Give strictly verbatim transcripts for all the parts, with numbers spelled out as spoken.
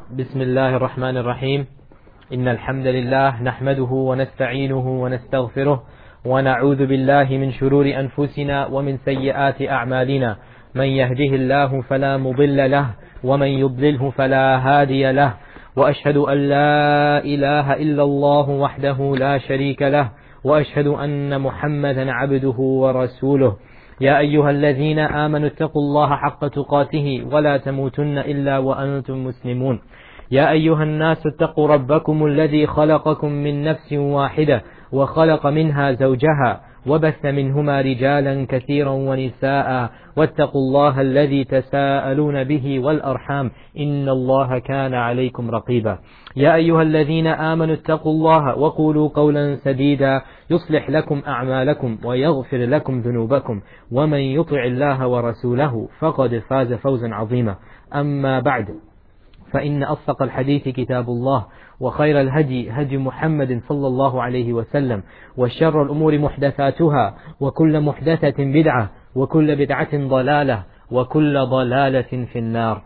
بسم الله الرحمن الرحيم. إن الحمد لله نحمده ونستعينه ونستغفره ونعوذ بالله من شرور أنفسنا ومن سيئات أعمالنا. من يهده الله فلا مضل له ومن يضلله فلا هادي له، وأشهد أن لا إله إلا الله وحده لا شريك له، وأشهد أن محمدا عبده ورسوله. يا أيها الذين آمنوا اتقوا الله حق تقاته ولا تموتن إلا وأنتم مسلمون. يا أيها الناس اتقوا ربكم الذي خلقكم من نفس واحدة وخلق منها زوجها وبث منهما رجالا كثيرا ونساء، واتقوا الله الذي تساءلون به والأرحام إن الله كان عليكم رقيبا. يا أيها الذين آمنوا اتقوا الله وقولوا قولا سديدا يصلح لكم أعمالكم ويغفر لكم ذنوبكم، ومن يطع الله ورسوله فقد فاز فوزا عظيما. أما بعد، فإن أصدق الحديث كتاب الله، وخير الهدي هدي محمد صلى الله عليه وسلم، وشر الأمور محدثاتها، وكل محدثة بدعة، وكل بدعة ضلالة، وكل ضلالة في النار.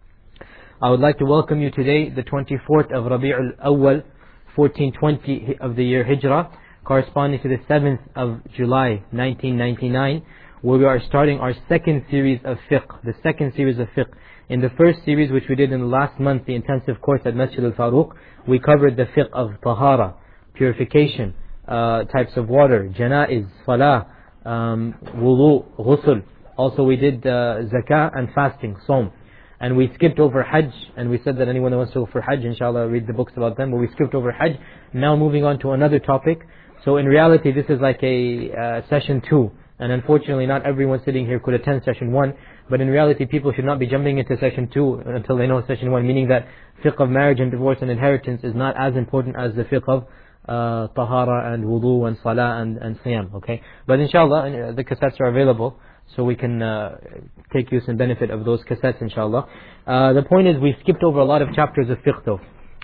I would like to welcome you today, the twenty-fourth of Rabi' al-Awwal, fourteen twenty of the year Hijrah, corresponding to the seventh of July nineteen ninety-nine, where we are starting our second series of fiqh, the second series of fiqh. In the first series, which we did in the last month, the intensive course at Masjid al-Faruq, we covered the fiqh of tahara, purification, uh, types of water, janaiz, salah, um, wudu, ghusl. Also we did uh, zakah and fasting, som. And we skipped over hajj, and we said that anyone who wants to go for hajj, inshallah, read the books about them, but we skipped over hajj. Now moving on to another topic. So in reality, this is like a uh, session two. And unfortunately, not everyone sitting here could attend session one. But in reality, people should not be jumping into session two until they know session one, meaning that fiqh of marriage and divorce and inheritance is not as important as the fiqh of uh, tahara and wudu and salah and, and siyam, okay? But inshallah, the cassettes are available, so we can uh, take use and benefit of those cassettes, inshallah. Uh, the point is, we skipped over a lot of chapters of fiqh though.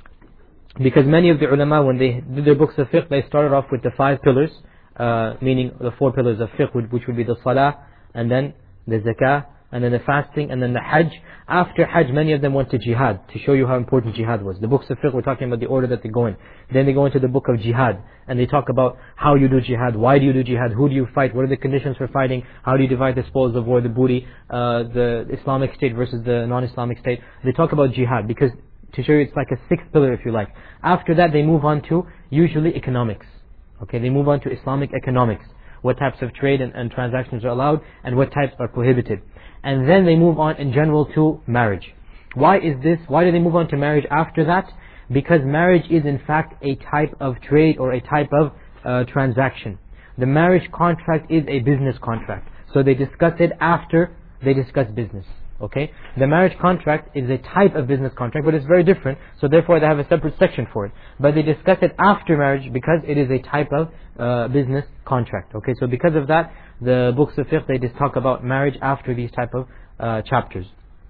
Because many of the ulama, when they did their books of fiqh, they started off with the five pillars, uh, meaning the four pillars of fiqh, which would be the salah, and then the zakah, and then the fasting, and then the hajj. After hajj, many of them went to jihad, to show you how important jihad was. The books of fiqh, we're talking about the order that they go in. Then they go into the book of jihad, and they talk about how you do jihad, why do you do jihad, who do you fight, what are the conditions for fighting, how do you divide the spoils of war, the booty, uh, the Islamic state versus the non-Islamic state. They talk about jihad, because to show you it's like a sixth pillar, if you like. After that, they move on to usually economics. Okay, they move on to Islamic economics. What types of trade and, and transactions are allowed, and what types are prohibited. And then they move on in general to marriage. Why is this? Why do they move on to marriage after that? Because marriage is in fact a type of trade or a type of uh, transaction. The marriage contract is a business contract. So they discuss it after they discuss business. Okay? The marriage contract is a type of business contract, but it's very different. So therefore they have a separate section for it. But they discuss it after marriage because it is a type of uh, business contract. Okay? So because of that, the books of fiqh, they just talk about marriage after these type of uh, chapters.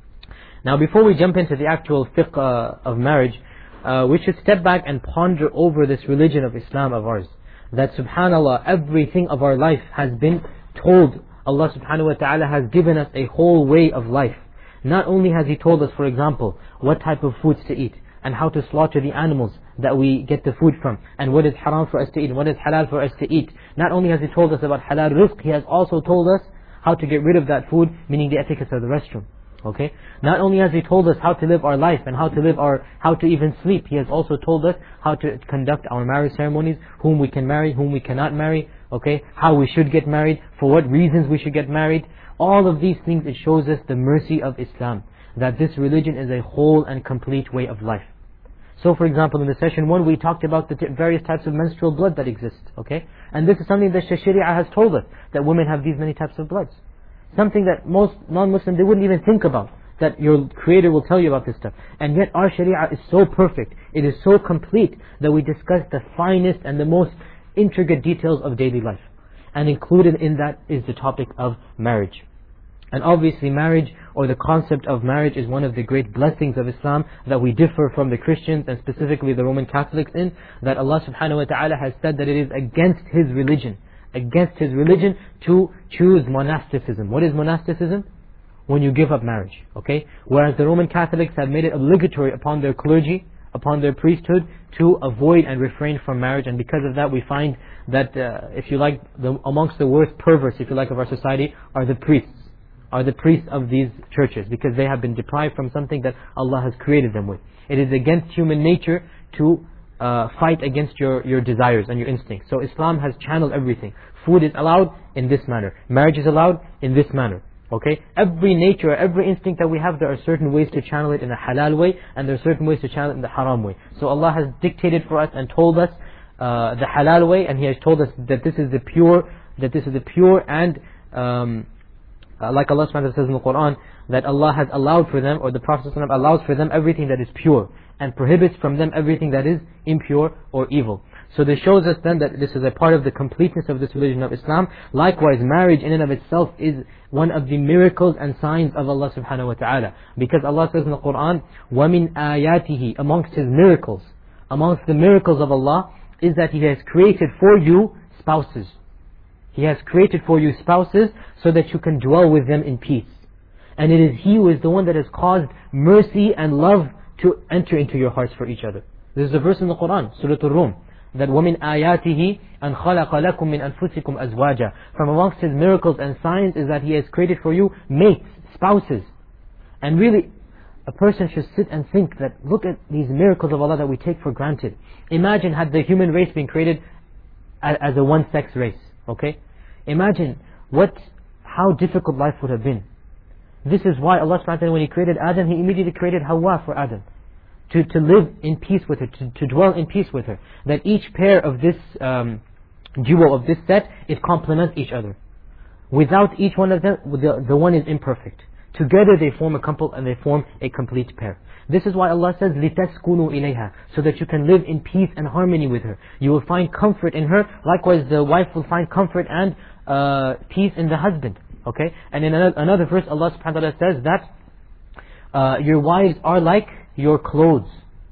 Now before we jump into the actual fiqh uh, of marriage, uh, we should step back and ponder over this religion of Islam of ours. That subhanallah, everything of our life has been told. Allah subhanahu wa ta'ala has given us a whole way of life. Not only has He told us, for example, what type of foods to eat, and how to slaughter the animals that we get the food from, and what is haram for us to eat, and what is halal for us to eat. Not only has He told us about halal rizq, He has also told us how to get rid of that food, meaning the etiquette of the restroom. Okay? Not only has He told us how to live our life, and how to live our, how to even sleep, He has also told us how to conduct our marriage ceremonies, whom we can marry, whom we cannot marry, okay? How we should get married, for what reasons we should get married. All of these things, it shows us the mercy of Islam, that this religion is a whole and complete way of life. So for example, in the session one, we talked about the t various types of menstrual blood that exist, okay? And this is something that Sharia has told us, that women have these many types of bloods. Something that most non-Muslims, they wouldn't even think about, that your Creator will tell you about this stuff. And yet our Sharia is so perfect, it is so complete, that we discuss the finest and the most intricate details of daily life. And included in that is the topic of marriage. And obviously marriage, or the concept of marriage, is one of the great blessings of Islam that we differ from the Christians and specifically the Roman Catholics in, that Allah subhanahu wa ta'ala has said that it is against His religion, against His religion to choose monasticism. What is monasticism? when you give up marriage. Okay? Whereas the Roman Catholics have made it obligatory upon their clergy, upon their priesthood, to avoid and refrain from marriage. And because of that, we find that, uh, if you like, the, amongst the worst perverts, if you like, of our society, are the priests. Are the priests of these churches, because they have been deprived from something that Allah has created them with. It is against human nature to uh, fight against your, your desires and your instincts. So Islam has channeled everything. Food is allowed in this manner. Marriage is allowed in this manner. Okay? Every nature, every instinct that we have, there are certain ways to channel it in a halal way, and there are certain ways to channel it in the haram way. So Allah has dictated for us and told us uh, the halal way, and He has told us that this is the pure, that this is the pure and um, Uh, like Allah subhanahu wa ta'ala says in the Quran, that Allah has allowed for them, or the Prophet ﷺ allows for them everything that is pure, and prohibits from them everything that is impure or evil. So this shows us then that this is a part of the completeness of this religion of Islam. Likewise, marriage in and of itself is one of the miracles and signs of Allah subhanahu wa ta'ala. Because Allah says in the Quran, وَمِنْ آيَاتِهِ, amongst His miracles, amongst the miracles of Allah, is that He has created for you spouses. He has created for you spouses so that you can dwell with them in peace. And it is He who is the one that has caused mercy and love to enter into your hearts for each other. This is a verse in the Quran, Surah Al-Rum, that وَمِنْ آيَاتِهِ أَنْ خَلَقَ لَكُم مِّنْ أَنفُسِكُمْ أَزْوَاجًا. From amongst His miracles and signs is that He has created for you mates, spouses. And really, a person should sit and think that, look at these miracles of Allah that we take for granted. Imagine had the human race been created as a one-sex race. Okay? Imagine what, how difficult life would have been. This is why Allah subhanahu wa ta'ala, when He created Adam, He immediately created Hawa for Adam. To, to live in peace with her, to, to dwell in peace with her. That each pair of this um, duo, of this set, it complements each other. Without each one of them, the, the one is imperfect. Together they form a couple and they form a complete pair. This is why Allah says, لِتَسْكُنُوا إِلَيْهَا, so that you can live in peace and harmony with her. You will find comfort in her. Likewise, the wife will find comfort and uh, peace in the husband. Okay? And in another, another verse, Allah subhanahu wa ta'ala says that uh, your wives are like your clothes.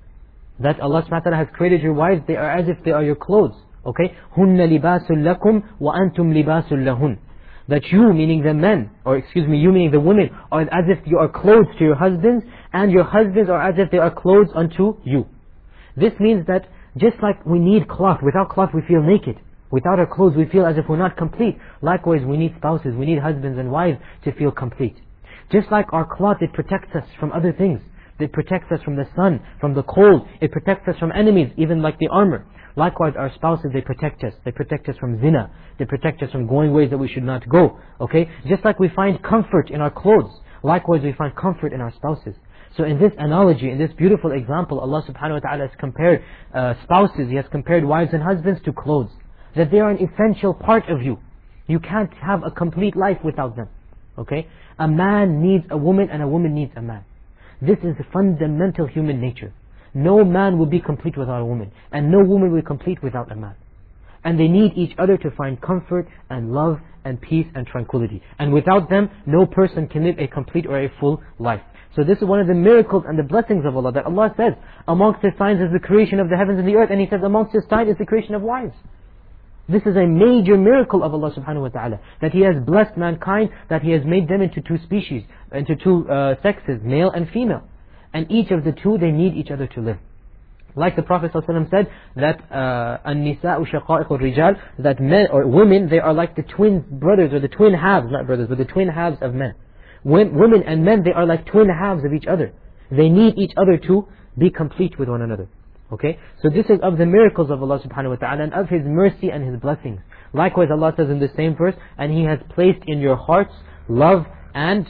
That Allah subhanahu wa ta'ala has created your wives, they are as if they are your clothes. Okay? هُنَّ لِبَاسٌ لَكُمْ وَأَنْتُمْ لِبَاسٌ لَهُنْ. That you, meaning the men, or excuse me, you meaning the women, are as if you are clothes to your husbands, and your husbands are as if they are clothes unto you. This means that just like we need cloth, without cloth we feel naked. Without our clothes we feel as if we're not complete. Likewise, we need spouses, we need husbands and wives to feel complete. Just like our cloth, it protects us from other things. It protects us from the sun, from the cold. It protects us from enemies, even like the armor. Likewise, our spouses, they protect us. They protect us from zina. They protect us from going ways that we should not go. Okay? Just like we find comfort in our clothes, likewise we find comfort in our spouses. So in this analogy, in this beautiful example, Allah subhanahu wa ta'ala has compared uh, spouses, He has compared wives and husbands to clothes. That they are an essential part of you. You can't have a complete life without them. Okay? A man needs a woman and a woman needs a man. This is the fundamental human nature. No man will be complete without a woman, and no woman will be complete without a man. And they need each other to find comfort and love and peace and tranquility. And without them, no person can live a complete or a full life. So this is one of the miracles and the blessings of Allah, that Allah says, amongst His signs is the creation of the heavens and the earth, and He says amongst His signs is the creation of wives. This is a major miracle of Allah subhanahu wa ta'ala, that He has blessed mankind, that He has made them into two species, into two uh, sexes, male and female. And each of the two, they need each other to live. Like the Prophet ﷺ said, that النِّسَاءُ شَقَائِقُ الرِّجَالِ, that men or women, they are like the twin brothers, or the twin halves, not brothers, but the twin halves of men. When, women and men, they are like twin halves of each other. They need each other to be complete with one another. Okay? So this is of the miracles of Allah subhanahu wa ta'ala, and of His mercy and His blessings. Likewise, Allah says in the same verse, and He has placed in your hearts love and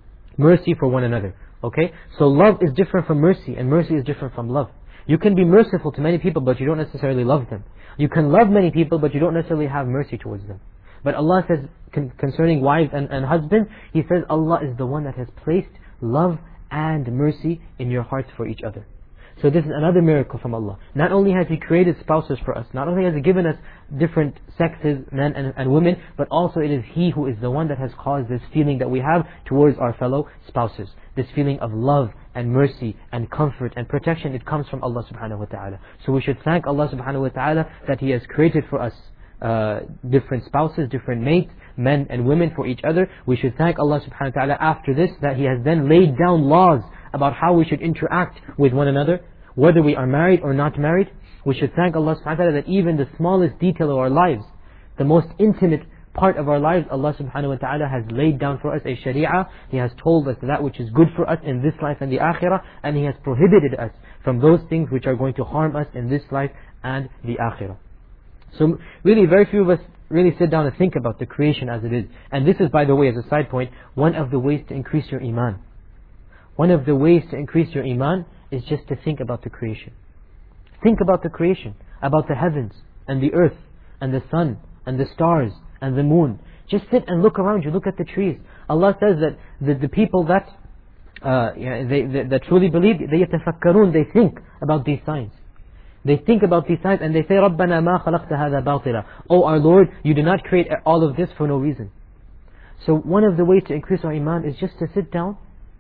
mercy for one another. Okay? So love is different from mercy, and mercy is different from love. You can be merciful to many people, but you don't necessarily love them. You can love many people, but you don't necessarily have mercy towards them. But Allah says, con concerning wives and, and husbands, He says Allah is the one that has placed love and mercy in your hearts for each other. So this is another miracle from Allah. Not only has He created spouses for us, not only has He given us different sexes, men and, and women, but also it is He who is the one that has caused this feeling that we have towards our fellow spouses. This feeling of love and mercy and comfort and protection, it comes from Allah subhanahu wa ta'ala. So we should thank Allah subhanahu wa ta'ala that He has created for us uh, different spouses, different mates, men and women for each other. We should thank Allah subhanahu wa ta'ala after this that He has then laid down laws about how we should interact with one another, whether we are married or not married. We should thank Allah subhanahu wa ta'ala that even the smallest detail of our lives, the most intimate part of our lives, Allah subhanahu wa ta'ala has laid down for us a sharia. He has told us that which is good for us in this life and the akhirah, and He has prohibited us from those things which are going to harm us in this life and the akhirah. So really very few of us really sit down and think about the creation as it is. And this is, by the way, as a side point, one of the ways to increase your iman. One of the ways to increase your iman is just to think about the creation. Think about the creation, about the heavens and the earth and the sun and the stars and the moon. Just sit and look around you, look at the trees. Allah says that the, the people that uh, yeah, they, they, that truly believe, they yatafakkarun, they think about these signs. They think about these signs and they say, رَبَّنَا مَا خَلَقْتَ هَذَا بَاطِلًا. Oh our Lord, you did not create all of this for no reason. So one of the ways to increase our iman is just to sit down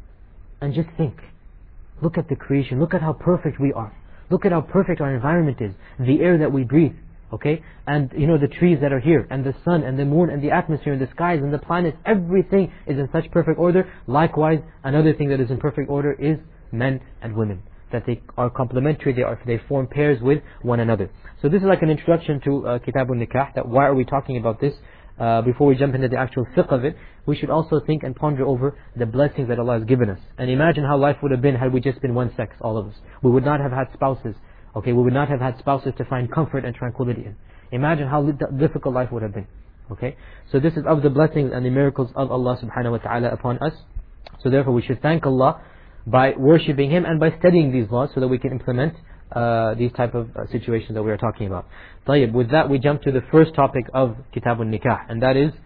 and just think. Look at the creation, look at how perfect we are. Look at how perfect our environment is, the air that we breathe, okay? And you know, the trees that are here, and the sun, and the moon, and the atmosphere, and the skies, and the planets, everything is in such perfect order. Likewise, another thing that is in perfect order is men and women. That they are complementary, they are they form pairs with one another. So this is like an introduction to uh, Kitabun Nikah, that why are we talking about this? Uh, before we jump into the actual fiqh of it, we should also think and ponder over the blessings that Allah has given us. And imagine how life would have been had we just been one sex, all of us. We would not have had spouses. Okay, we would not have had spouses to find comfort and tranquility in. Imagine how difficult life would have been. Okay, so this is of the blessings and the miracles of Allah subhanahu wa ta'ala upon us. So therefore we should thank Allah by worshipping Him and by studying these laws so that we can implement uh, these type of uh, situations that we are talking about. طيب, with that we jump to the first topic of Kitabun Nikah, and that is,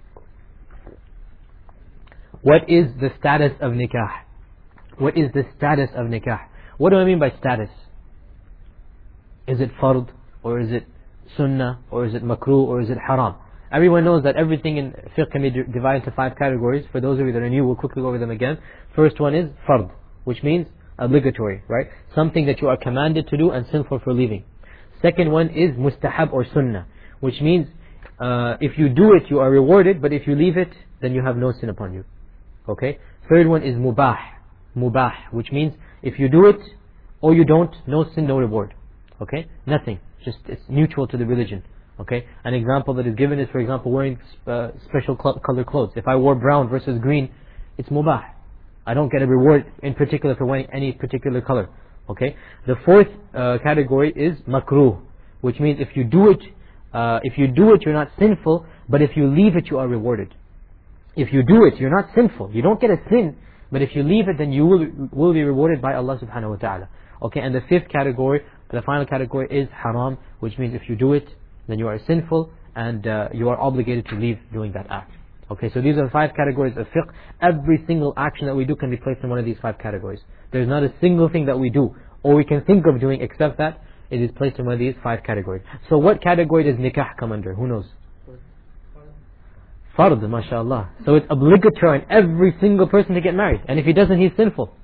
what is the status of nikah? What is the status of nikah? What do I mean by status? Is it fard, or is it sunnah, or is it makruh, or is it haram? Everyone knows that everything in fiqh can be divided into five categories. For those of you that are new, we'll quickly go over them again. First one is fard, which means obligatory, right? Something that you are commanded to do and sinful for leaving. Second one is mustahab or sunnah, which means uh, if you do it, you are rewarded, but if you leave it, then you have no sin upon you. Okay? Third one is mubah, mubah, which means if you do it or you don't, no sin, no reward. Okay? Nothing. Just it's neutral to the religion. Okay? An example that is given is, for example, wearing uh, special cl- color clothes. If I wore brown versus green, it's mubah. I don't get a reward in particular for wearing any particular color. Okay? The fourth uh, category is makruh, which means if you do it, uh, if you do it, you're not sinful, but if you leave it, you are rewarded. If you do it, you're not sinful. You don't get a sin, but if you leave it, then you will will be rewarded by Allah subhanahu wa ta'ala. Okay? And the fifth category, the final category is haram, which means if you do it, then you are sinful and uh, you are obligated to leave doing that act. Okay, so these are the five categories of fiqh. Every single action that we do can be placed in one of these five categories. There's not a single thing that we do or we can think of doing except that it is placed in one of these five categories. So what category does nikah come under? Who knows? Fard, mashallah. So it's obligatory on every single person to get married. And if he doesn't, he's sinful.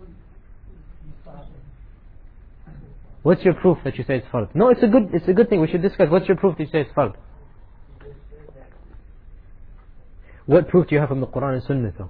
What's your proof that you say it's fard? No, it's a good, it's a good thing. We should discuss. What's your proof that you say it's fard? What proof do you have from the Quran and Sunnah though?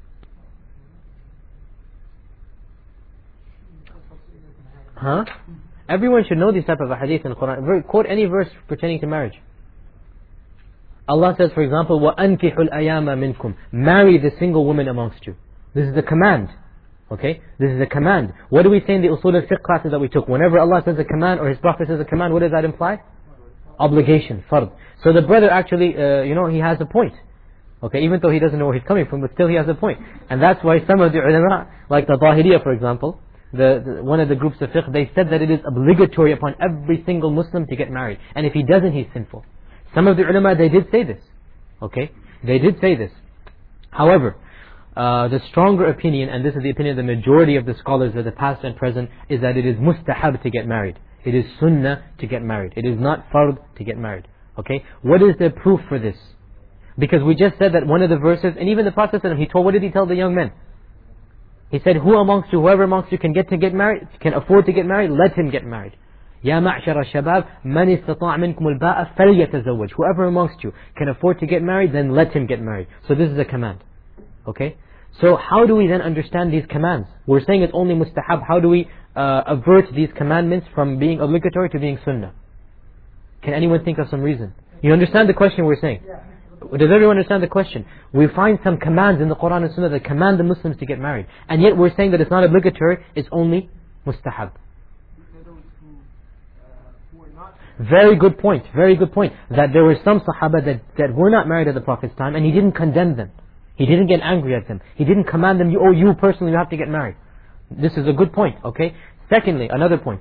Huh? Everyone should know these type of hadith in the Quran. Quote any verse pertaining to marriage. Allah says, for example, وَأَنْكِحُ الْأَيَامَ مِنْكُمْ. Marry the single women amongst you. This is a command. Okay? This is a command. What do we say in the usul al-fiqh classes that we took? Whenever Allah says a command or His Prophet says a command, what does that imply? Obligation, fard. So the brother actually, uh, you know, he has a point. Okay, even though he doesn't know where he's coming from, but still he has a point. And that's why some of the ulama, like the Zahiriyah for example, the, the one of the groups of fiqh, they said that it is obligatory upon every single Muslim to get married. And if he doesn't, he's sinful. Some of the ulama, they did say this. Okay, they did say this. However, uh, the stronger opinion, and this is the opinion of the majority of the scholars of the past and present, is that it is mustahab to get married. It is sunnah to get married. It is not fard to get married. Okay, what is the proof for this? Because we just said that one of the verses, and even the Prophet, he told, what did he tell the young men? He said, who amongst you, whoever amongst you can get to get married, can afford to get married, let him get married. يا معشر الشباب من استطاع منكم الباء فليتزوج. Whoever amongst you can afford to get married, then let him get married. So this is a command. Okay? So how do we then understand these commands? We're saying it's only mustahab. How do we uh, avert these commandments from being obligatory to being sunnah? Can anyone think of some reason? You understand the question we're saying? Does everyone understand the question? We find some commands in the Quran and Sunnah that command the Muslims to get married. And yet we're saying that it's not obligatory, it's only mustahab. Very good point, very good point. That there were some Sahaba that, that were not married at the Prophet's time and he didn't condemn them. He didn't get angry at them. He didn't command them, oh you personally you have to get married. This is a good point, okay? Secondly, another point.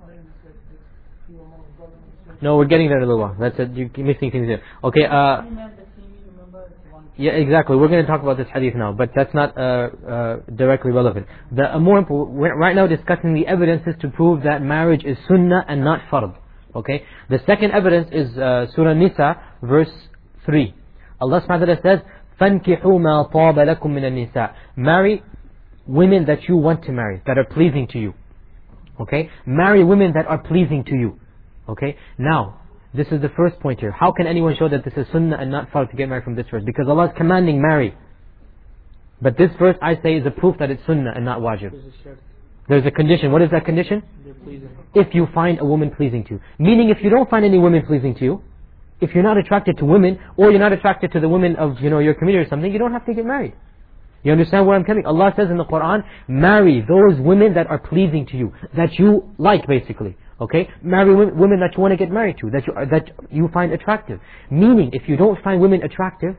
No, we're getting there in a little while. That's it, you're mixing things here. Okay, uh... yeah, exactly. We're going to talk about this hadith now, but that's not uh, uh, directly relevant. The uh, more important, we're right now discussing the evidences to prove that marriage is sunnah and not fard. Okay. The second evidence is uh, Surah Nisa, verse three. Allah subhanahu wa ta'ala says, فَانْكِحُوا مَا طَابَ لَكُم مِّنَ النِّسَاءِ. Marry women that you want to marry, that are pleasing to you. Okay. Marry women that are pleasing to you. Okay. Now, this is the first point here. How can anyone show that this is sunnah and not fard to get married from this verse? Because Allah is commanding marry. But this verse, I say, is a proof that it's sunnah and not wajib. There's a condition. What is that condition? If you find a woman pleasing to you. Meaning if you don't find any women pleasing to you, if you're not attracted to women, or you're not attracted to the women of you know your community or something, you don't have to get married. You understand where I'm coming? Allah says in the Quran, marry those women that are pleasing to you, that you like basically. Okay? Marry women that you want to get married to, that you, that you find attractive. Meaning, if you don't find women attractive,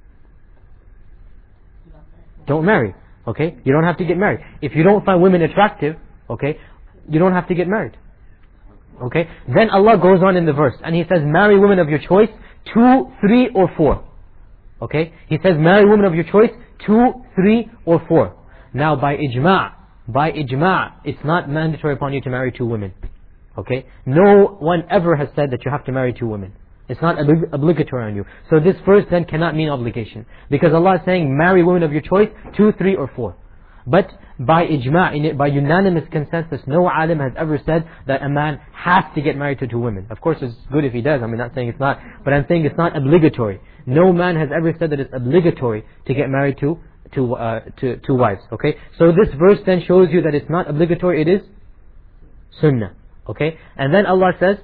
don't marry. Okay? You don't have to get married. If you don't find women attractive, okay, you don't have to get married. Okay? Then Allah goes on in the verse, and He says, marry women of your choice, two, three, or four. Okay? He says, marry women of your choice, two, three, or four. Now, by ijma', by ijma', it's not mandatory upon you to marry two women. Okay? No one ever has said that you have to marry two women. It's not oblig obligatory on you. So this verse then cannot mean obligation. Because Allah is saying, marry women of your choice, two, three, or four. But by ijma', in it, by unanimous consensus, no alim has ever said that a man has to get married to two women. Of course it's good if he does, I'm not saying it's not, but I'm saying it's not obligatory. No man has ever said that it's obligatory to get married to to, uh, to, to wives. Okay? So this verse then shows you that it's not obligatory, it is sunnah. Okay? And then Allah says,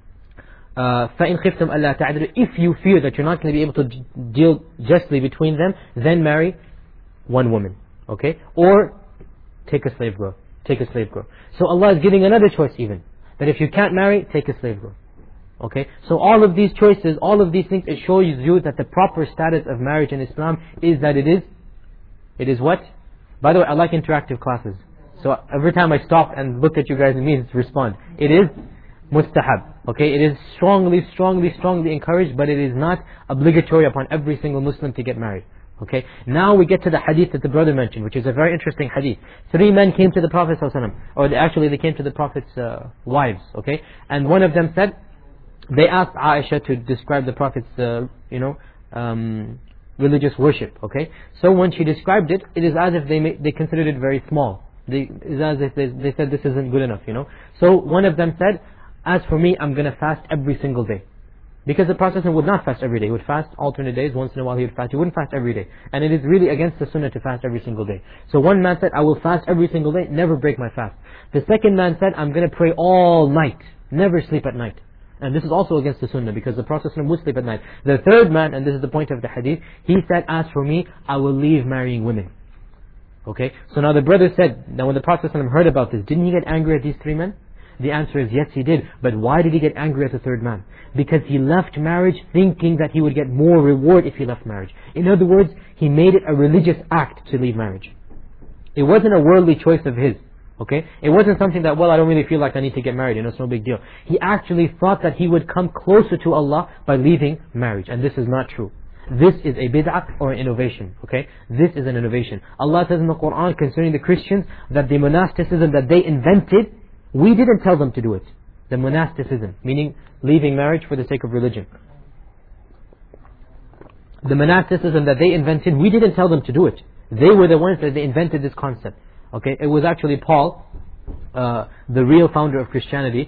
uh, فَإِنْ خِفْتُمْ أَلَّا تَعْدِلُوا. If you fear that you're not going to be able to deal justly between them, then marry one woman. Okay? Or take a slave girl. Take a slave girl. So Allah is giving another choice even. That if you can't marry, take a slave girl. Okay? So all of these choices, all of these things, it shows you that the proper status of marriage in Islam is that it is, it is what? By the way, I like interactive classes. So every time I stop and look at you guys and me respond. It is mustahab. Okay? It is strongly, strongly, strongly encouraged, but it is not obligatory upon every single Muslim to get married. Okay? Now we get to the hadith that the brother mentioned, which is a very interesting hadith. Three men came to the Prophet ﷺ, or they, actually they came to the Prophet's uh, wives. Okay? And one of them said, they asked Aisha to describe the Prophet's, uh, you know, um, religious worship. Okay? So when she described it, it is as if they, ma they considered it very small. They, it's as if they, they said this isn't good enough, you know. So one of them said, as for me, I'm going to fast every single day. Because the Prophet would not fast every day. He would fast alternate days. Once in a while he would fast. He wouldn't fast every day. And it is really against the sunnah to fast every single day. So one man said, I will fast every single day, never break my fast. The second man said, I'm going to pray all night, never sleep at night. And this is also against the sunnah, because the Prophet would sleep at night. The third man, and this is the point of the hadith, he said, as for me, I will leave marrying women. Okay? So now the brother said, now when the Prophet heard about this, didn't he get angry at these three men? The answer is yes, he did. But why did he get angry at the third man? Because he left marriage thinking that he would get more reward if he left marriage. In other words, he made it a religious act to leave marriage. It wasn't a worldly choice of his. Okay? It wasn't something that, well, I don't really feel like I need to get married, you know, it's no big deal. He actually thought that he would come closer to Allah by leaving marriage. And this is not true. This is a bid'ah or an innovation. Okay? This is an innovation. Allah says in the Quran concerning the Christians that the monasticism that they invented, we didn't tell them to do it. The monasticism, meaning leaving marriage for the sake of religion. The monasticism that they invented, we didn't tell them to do it. They were the ones that they invented this concept. Okay, it was actually Paul, uh, the real founder of Christianity,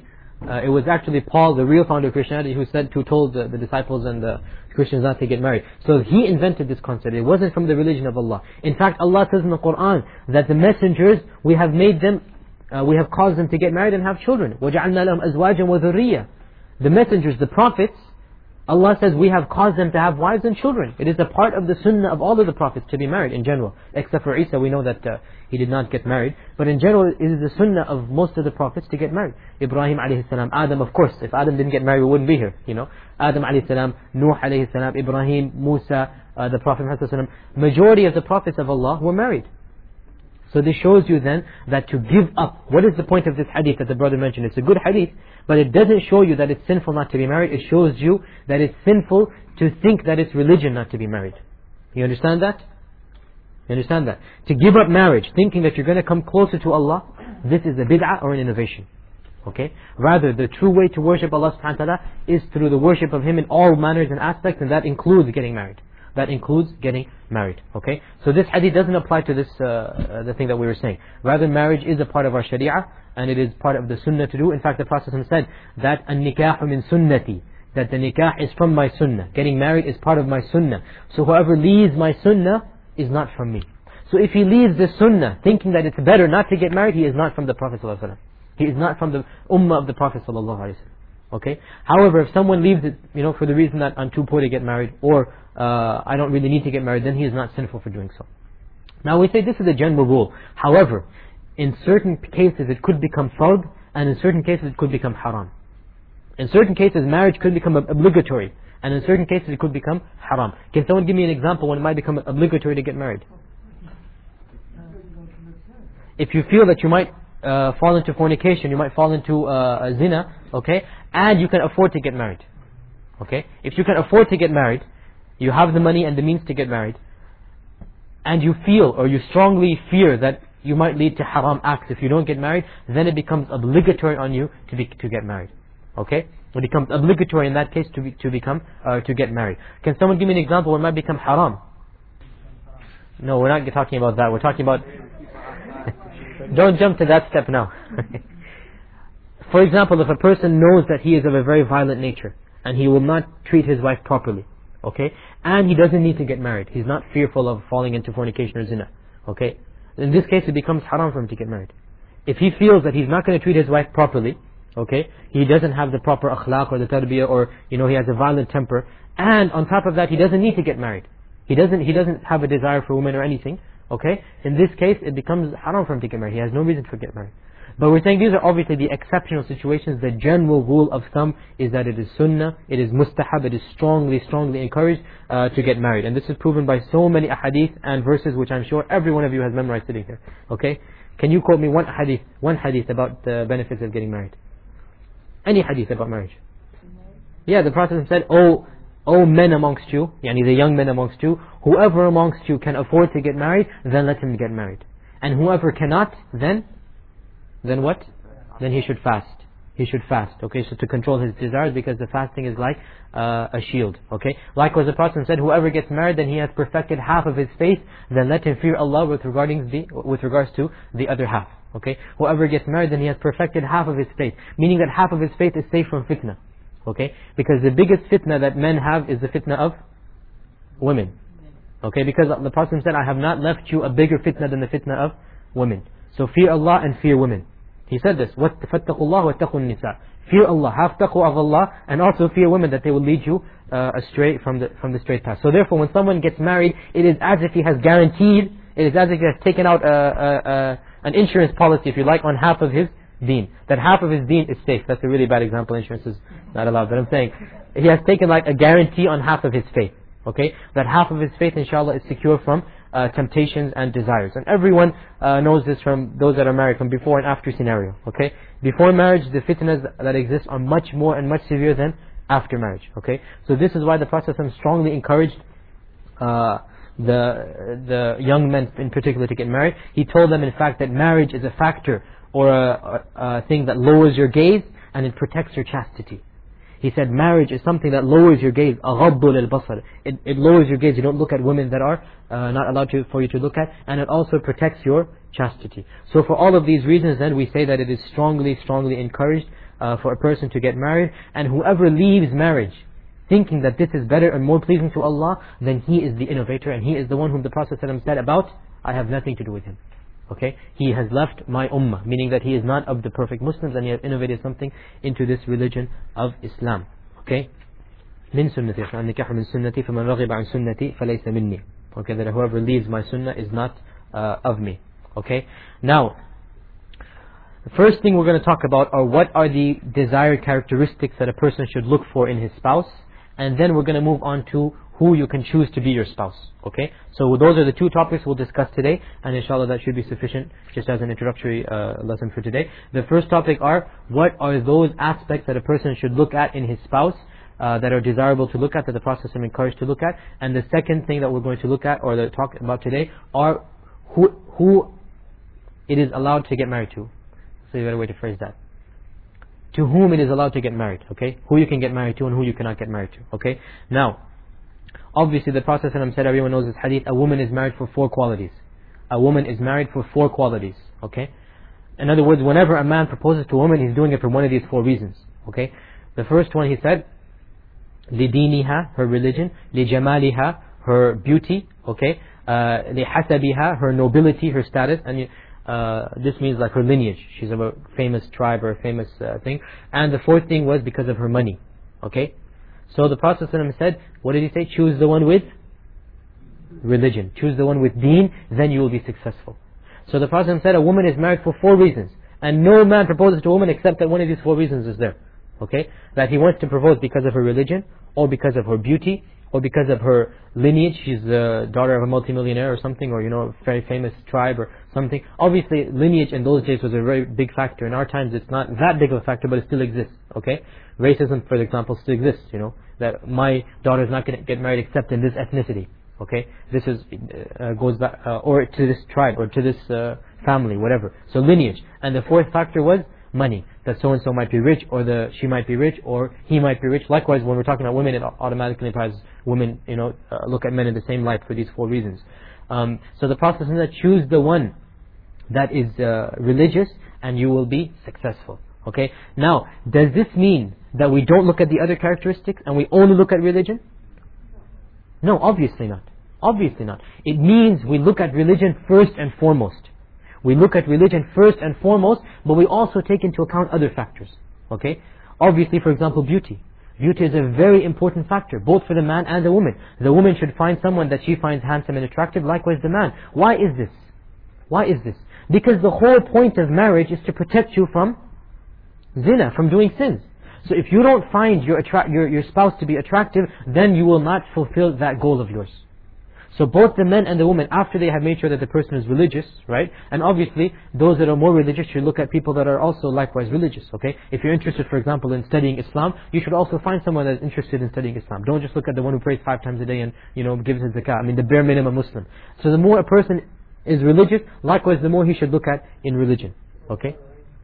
Uh, it was actually Paul, the real founder of Christianity, who said, who told the, the disciples and the Christians not to get married. So he invented this concept. It wasn't from the religion of Allah. In fact, Allah says in the Quran that the messengers, we have made them, uh, we have caused them to get married and have children. وَجَعَلْنَا لَهُمْ أَزْوَاجًا وَذُرِّيَّةً. The messengers, the prophets, Allah says we have caused them to have wives and children. It is a part of the sunnah of all of the prophets to be married in general. Except for Isa, we know that uh, he did not get married. But in general, it is the sunnah of most of the prophets to get married. Ibrahim alayhi salam, Adam, of course. If Adam didn't get married, we wouldn't be here. You know, Adam alayhi salam, Nuh alayhi salam, Ibrahim, Musa, uh, the Prophet Muhammad sallallahu alayhi wa sallam. Majority of the prophets of Allah were married. So this shows you then that to give up. What is the point of this hadith that the brother mentioned? It's a good hadith, but it doesn't show you that it's sinful not to be married. It shows you that it's sinful to think that it's religion not to be married. You understand that? You understand that? To give up marriage, thinking that you're going to come closer to Allah, this is a bid'ah or an innovation. Okay? Rather, the true way to worship Allah subhanahu wa ta'ala is through the worship of Him in all manners and aspects, and that includes getting married. That includes getting married. Okay? So this hadith doesn't apply to this, uh, uh, the thing that we were saying. Rather, marriage is a part of our sharia, and it is part of the sunnah to do. In fact, the Prophet said that an-nikahu min sunnati, that the nikah is from my sunnah. Getting married is part of my sunnah. So whoever leaves my sunnah is not from me. So if he leaves the sunnah thinking that it's better not to get married, he is not from the Prophet ﷺ. He is not from the ummah of the Prophet ﷺ. Okay? However, if someone leaves it, you know, for the reason that I'm too poor to get married, or uh, I don't really need to get married, then he is not sinful for doing so. Now we say this is a general rule. However, in certain cases it could become fard, and in certain cases it could become haram. In certain cases marriage could become obligatory, and in certain cases it could become haram. Can someone give me an example when it might become obligatory to get married? If you feel that you might uh, fall into fornication, you might fall into uh, zina, okay, and you can afford to get married. Okay? If you can afford to get married, you have the money and the means to get married, and you feel or you strongly fear that you might lead to haram acts if you don't get married, then it becomes obligatory on you to be, to get married. Okay? It becomes obligatory in that case to be, to become uh, to get married. Can someone give me an example where it might become haram? No, we're not talking about that. We're talking about don't jump to that step now. For example, if a person knows that he is of a very violent nature and he will not treat his wife properly, okay, and he doesn't need to get married, he's not fearful of falling into fornication or zina, okay, in this case it becomes haram for him to get married. If he feels that he's not going to treat his wife properly, okay, he doesn't have the proper akhlaq or the tarbiyah, or you know, he has a violent temper, and on top of that he doesn't need to get married, he doesn't he doesn't have a desire for women or anything, okay, in this case it becomes haram for him to get married. He has no reason to get married. But we're saying these are obviously the exceptional situations. The general rule of thumb is that it is sunnah, it is mustahab, it is strongly, strongly encouraged uh, to get married. And this is proven by so many ahadith and verses which I'm sure every one of you has memorized sitting here. Okay? Can you quote me one hadith, one hadith about the benefits of getting married? Any hadith about marriage? Yeah, the Prophet said, Oh, O men amongst you, yani the young men amongst you, whoever amongst you can afford to get married, then let him get married. And whoever cannot, then Then what? Then he should fast. He should fast. Okay, so to control his desires, because the fasting is like uh, a shield. Okay. Likewise, the Prophet said, whoever gets married, then he has perfected half of his faith. Then let him fear Allah with regarding the with regards to the other half. Okay. Whoever gets married, then he has perfected half of his faith, meaning that half of his faith is safe from fitna. Okay. Because the biggest fitna that men have is the fitna of women. Okay. Because the Prophet said, I have not left you a bigger fitna than the fitna of women. So fear Allah and fear women. He said this, فَاتَّقُوا اللَّهَ وَاتَّقُوا النِّسَاءِ. Fear Allah, have taqwa of Allah, and also fear women, that they will lead you uh, astray from the from the straight path. So therefore, when someone gets married, it is as if he has guaranteed, it is as if he has taken out a, a, a, an insurance policy, if you like, on half of his deen. That half of his deen is safe. That's a really bad example. Insurance is not allowed. But I'm saying, he has taken like a guarantee on half of his faith. Okay, that half of his faith, inshallah, is secure from uh, temptations and desires. And everyone uh, knows this from those that are married, from before and after scenario. Okay, before marriage, the fitnas that exist are much more and much severe than after marriage. Okay, so this is why the Prophet strongly encouraged uh, the the young men in particular to get married. He told them, in fact, that marriage is a factor or a, a, a thing that lowers your gaze and it protects your chastity. He said marriage is something that lowers your gaze. أَغَضُّ لِلْبَصَرِ it, it lowers your gaze. You don't look at women that are uh, not allowed to, for you to look at. And it also protects your chastity. So for all of these reasons then, we say that it is strongly, strongly encouraged uh, for a person to get married. And whoever leaves marriage thinking that this is better and more pleasing to Allah, then he is the innovator, and he is the one whom the Prophet ﷺ said about, I have nothing to do with him. Okay, he has left my ummah, meaning that he is not of the perfect Muslims, and he has innovated something into this religion of Islam. Okay, min sunnati, فَالنِّكَاحُ مِن سُنَّتِي فَمَنْ رَغِبَ عَنْ سُنَّتِي فَلَيْسَ مِنِّي. Okay, that whoever leaves my sunnah is not uh, of me. Okay, now the first thing we're going to talk about are what are the desired characteristics that a person should look for in his spouse, and then we're going to move on to who you can choose to be your spouse. Okay, so those are the two topics we'll discuss today, and inshallah that should be sufficient just as an introductory uh, lesson for today. The first topic are, what are those aspects that a person should look at in his spouse uh, that are desirable to look at, that the Prophet is encouraged to look at. And the second thing that we're going to look at, or the talk about today, are who, who it is allowed to get married to. So you got a way to phrase that. To whom it is allowed to get married, okay? Who you can get married to and who you cannot get married to, okay? Now, obviously the Prophet ﷺ said, everyone knows this hadith, a woman is married for four qualities. A woman is married for four qualities, okay? In other words, whenever a man proposes to a woman, he's doing it for one of these four reasons, okay? The first one, he said, لِدِينِهَا, her religion, لِجَمَالِهَا, her beauty, okay? Uh, لِحَسَبِهَا, her nobility, her status, and uh, this means like her lineage. She's of a famous tribe or a famous uh, thing. And the fourth thing was because of her money, okay? So the Prophet ﷺ said, what did he say? Choose the one with religion. Choose the one with deen, then you will be successful. So the Prophet ﷺ said, a woman is married for four reasons. And no man proposes to a woman except that one of these four reasons is there. Okay? That he wants to propose because of her religion, or because of her beauty, or because of her lineage. She's the daughter of a multimillionaire or something, or you know, a very famous tribe or something. Obviously, lineage in those days was a very big factor. In our times, it's not that big of a factor, but it still exists. Okay? Racism, for example, still exists, you know. That my daughter is not going to get married except in this ethnicity. Okay? This is uh, goes back, uh, or to this tribe, or to this uh, family, whatever. So lineage. And the fourth factor was money. That so-and-so might be rich, or the she might be rich, or he might be rich. Likewise, when we're talking about women, it automatically implies women, you know, uh, look at men in the same light for these four reasons. Um, so the Prophet says that choose the one that is uh, religious, and you will be successful. Okay? Now, does this mean that we don't look at the other characteristics and we only look at religion? No, obviously not. Obviously not. It means we look at religion first and foremost. We look at religion first and foremost, but we also take into account other factors. Okay? Obviously, for example, beauty. Beauty is a very important factor, both for the man and the woman. The woman should find someone that she finds handsome and attractive, likewise the man. Why is this? Why is this? Because the whole point of marriage is to protect you from zina, from doing sins. So if you don't find your, attra your, your spouse to be attractive, then you will not fulfill that goal of yours. So both the men and the women, after they have made sure that the person is religious, right? And obviously, those that are more religious should look at people that are also likewise religious, okay? If you're interested, for example, in studying Islam, you should also find someone that is interested in studying Islam. Don't just look at the one who prays five times a day and, you know, gives his zakah. I mean, the bare minimum Muslim. So the more a person is religious, likewise the more he should look at in religion, okay?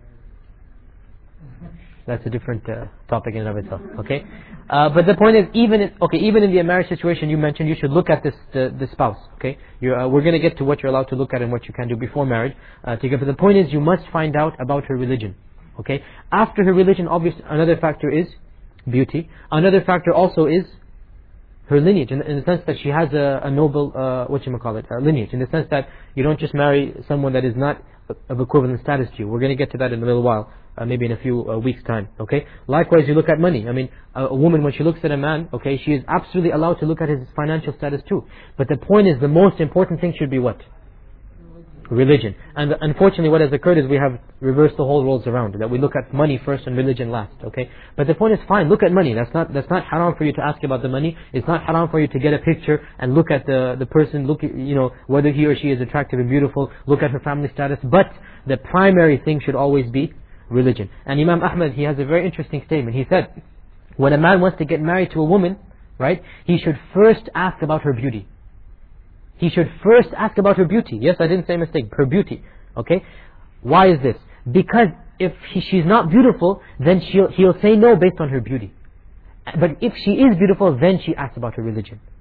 That's a different uh, topic in and of itself, okay? Uh, but the point is, even in, okay, even in the marriage situation you mentioned, you should look at this the, the spouse, okay? You're, uh, we're going to get to what you're allowed to look at and what you can do before marriage. Uh, to get, but the point is, you must find out about her religion, okay? After her religion, obviously, another factor is beauty. Another factor also is her lineage, in, in the sense that she has a, a noble, uh, what you call it, a lineage, in the sense that you don't just marry someone that is not of equivalent status to you. We're going to get to that in a little while, uh, maybe in a few uh, weeks' time, okay? Likewise, you look at money. I mean, a, a woman, when she looks at a man, okay, she is absolutely allowed to look at his financial status too. But the point is, the most important thing should be what? Religion. And unfortunately, what has occurred is we have reversed the whole roles around, that we look at money first and religion last, okay? But the point is, fine, look at money. That's not that's not haram for you to ask about the money. It's not haram for you to get a picture and look at the the person, look at, you know, whether he or she is attractive and beautiful, look at her family status. But the primary thing should always be religion. And Imam Ahmad, he has a very interesting statement. He said, when a man wants to get married to a woman, right, he should first ask about her beauty. He should first ask about her beauty. Yes, I didn't say a mistake. Her beauty. Okay? Why is this? Because if he, she's not beautiful, then she'll, he'll say no based on her beauty. But if she is beautiful, then she asks about her religion.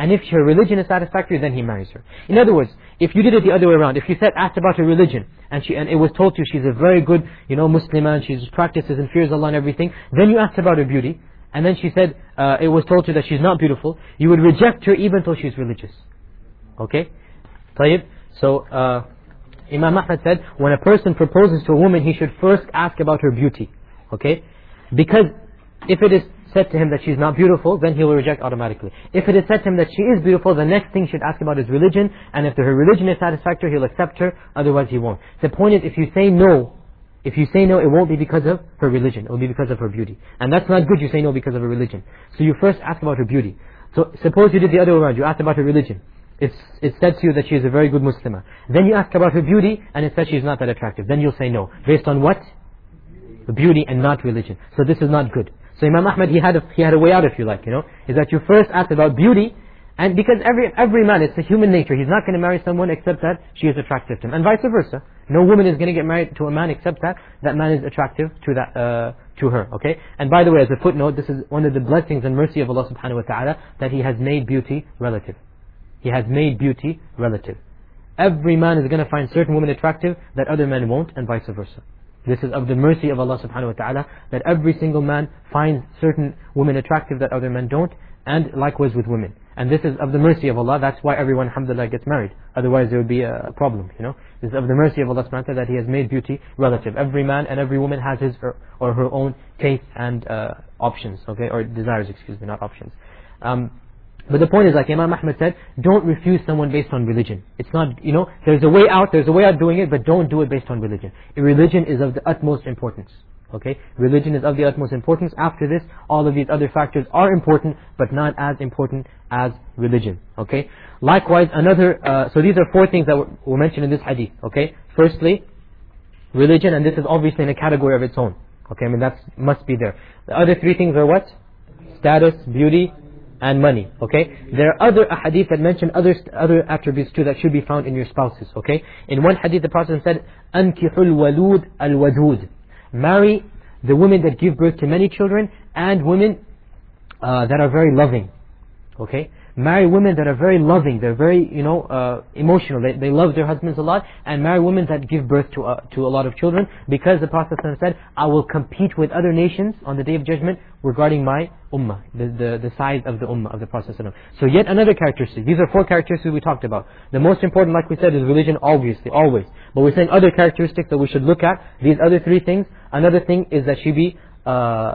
And if her religion is satisfactory, then he marries her. In other words, if you did it the other way around, if you said, asked about her religion, and she and it was told to you she's a very good, you know, Muslimah, and she practices and fears Allah and everything, then you asked about her beauty, and then she said, uh, it was told to you that she's not beautiful, you would reject her even though she's religious. Okay? طيب, so uh, Imam Ahmad said, when a person proposes to a woman, he should first ask about her beauty. Okay? Because if it is said to him that she's not beautiful, then he will reject automatically. If it is said to him that she is beautiful, the next thing he should ask about is religion, and if her religion is satisfactory, he'll accept her, otherwise he won't. The point is, if you say no, if you say no, it won't be because of her religion, it will be because of her beauty. And that's not good, you say no because of her religion. So you first ask about her beauty. So suppose you did the other way around, you asked about her religion. It's, it's said to you that she is a very good Muslimah. Then you ask about her beauty, and it says she's not that attractive. Then you'll say no. Based on what? Beauty and not religion. So this is not good. So Imam Ahmad, he had a, he had a way out, if you like, you know, is that you first ask about beauty, and because every every man, it's a human nature, he's not going to marry someone except that she is attractive to him, and vice versa. No woman is going to get married to a man except that that man is attractive to that uh, to her. Okay. And by the way, as a footnote, this is one of the blessings and mercy of Allah Subhanahu wa Taala, that He has made beauty relative. He has made beauty relative. Every man is going to find certain women attractive that other men won't, and vice versa. This is of the mercy of Allah Subhanahu wa Taala, that every single man finds certain women attractive that other men don't, and likewise with women. And this is of the mercy of Allah. That's why everyone, alhamdulillah, gets married. Otherwise there would be a problem, you know. This is of the mercy of Allah Subhanahu wa Taala, that He has made beauty relative. Every man and every woman has his or, or her own taste and uh, options, okay, or desires, excuse me, not options. Um, But the point is, like Imam Ahmad said, don't refuse someone based on religion. It's not, you know, there's a way out, there's a way out doing it, but don't do it based on religion. Religion is of the utmost importance. Okay? Religion is of the utmost importance. After this, all of these other factors are important, but not as important as religion. Okay? Likewise, another, uh, so these are four things that were, were mentioned in this hadith. Okay? Firstly, religion, and this is obviously in a category of its own. Okay? I mean, that must be there. The other three things are what? Status, beauty, and money. Okay? There are other hadith that mention other other attributes too that should be found in your spouses. Okay? In one hadith the Prophet said, "Ankihul walud al-wadud." Marry the women that give birth to many children, and women uh, that are very loving. Okay? Marry women that are very loving, they're very, you know, uh, emotional, they, they love their husbands a lot, and marry women that give birth to, uh, to a lot of children, because the Prophet said, I will compete with other nations on the Day of Judgment regarding my ummah, the, the, the size of the ummah of the Prophet. So yet another characteristic, these are four characteristics we talked about. The most important, like we said, is religion, obviously, always. But we're saying other characteristics that we should look at, these other three things. Another thing is that she be, uh,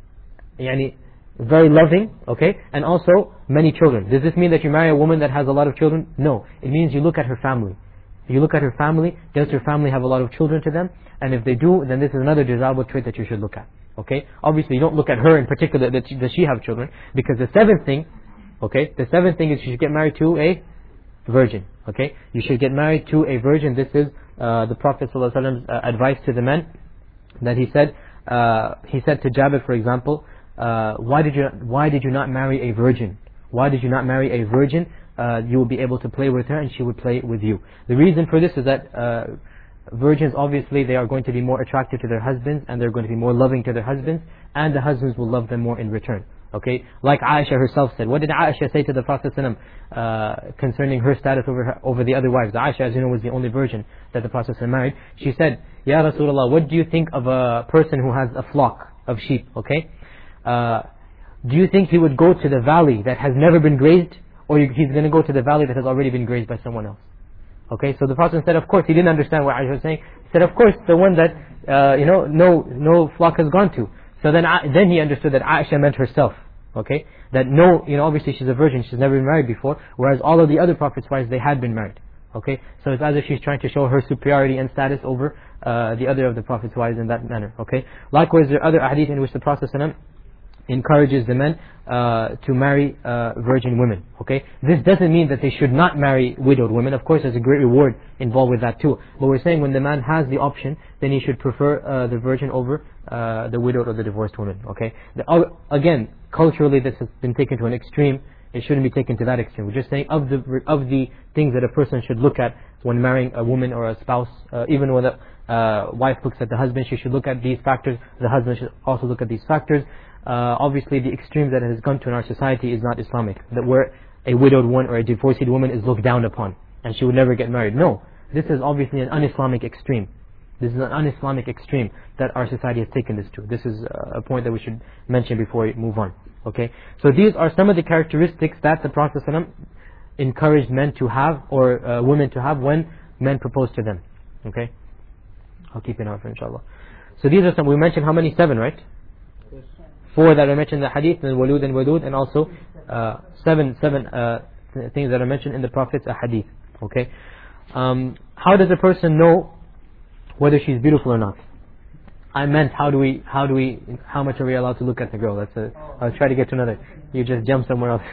yani, very loving, okay, and also many children. Does this mean that you marry a woman that has a lot of children? No. It means you look at her family. You look at her family, does her family have a lot of children to them? And if they do, then this is another desirable trait that you should look at. Okay? Obviously you don't look at her in particular, that she, does she have children? Because the seventh thing, okay, the seventh thing is you should get married to a virgin. Okay? You should get married to a virgin. This is uh, the Prophet ﷺ's uh, advice to the men, that he said, uh, he said to Jabir, for example, Uh, why did you why did you not marry a virgin? Why did you not marry a virgin? Uh, you will be able to play with her, and she would play with you. The reason for this is that uh, virgins, obviously, they are going to be more attractive to their husbands, and they're going to be more loving to their husbands, and the husbands will love them more in return. Okay, like Aisha herself said. What did Aisha say to the Prophet ﷺ, uh, concerning her status over her, over the other wives? Aisha, as you know, was the only virgin that the Prophet ﷺ married. She said, Ya Rasulullah, what do you think of a person who has a flock of sheep? Okay. Uh, do you think he would go to the valley that has never been grazed, or he's going to go to the valley that has already been grazed by someone else? Okay, so the Prophet said, of course, he didn't understand what Aisha was saying. He said, of course, the one that, uh, you know, no no flock has gone to. So then then he understood that Aisha meant herself. Okay, that no, you know, obviously she's a virgin, she's never been married before, whereas all of the other Prophets' wives, they had been married. Okay, so it's as if she's trying to show her superiority and status over uh, the other of the Prophets' wives in that manner. Okay, likewise there are other hadith in which the Prophet encourages the men uh, to marry uh, virgin women. Okay, this doesn't mean that they should not marry widowed women. Of course, there's a great reward involved with that too. But we're saying when the man has the option, then he should prefer uh, the virgin over uh, the widowed or the divorced woman. Okay, the, uh, again, culturally this has been taken to an extreme. It shouldn't be taken to that extreme. We're just saying of the of the things that a person should look at when marrying a woman or a spouse. Uh, even when a uh, wife looks at the husband, she should look at these factors. The husband should also look at these factors. Uh, obviously the extreme that has gone to in our society is not Islamic. That where a widowed woman or a divorced woman is looked down upon and she would never get married. No, this is obviously an un-Islamic extreme. This is an un-Islamic extreme that our society has taken this to. This is a point that we should mention before we move on. Okay, so these are some of the characteristics that the Prophet ﷺ encouraged men to have, or uh, women to have, when men proposed to them. Okay, I'll keep an eye for inshallah. So these are some. We mentioned how many? Seven, right? Four that are mentioned in the hadith, and walud and wadud, and also uh, seven, seven uh, th- things that are mentioned in the Prophet's hadith. Okay, um, how does a person know whether she's beautiful or not? I meant, how do we, how do we, how much are we allowed to look at the girl? That's a, I'll try to get to another. You just jump somewhere else.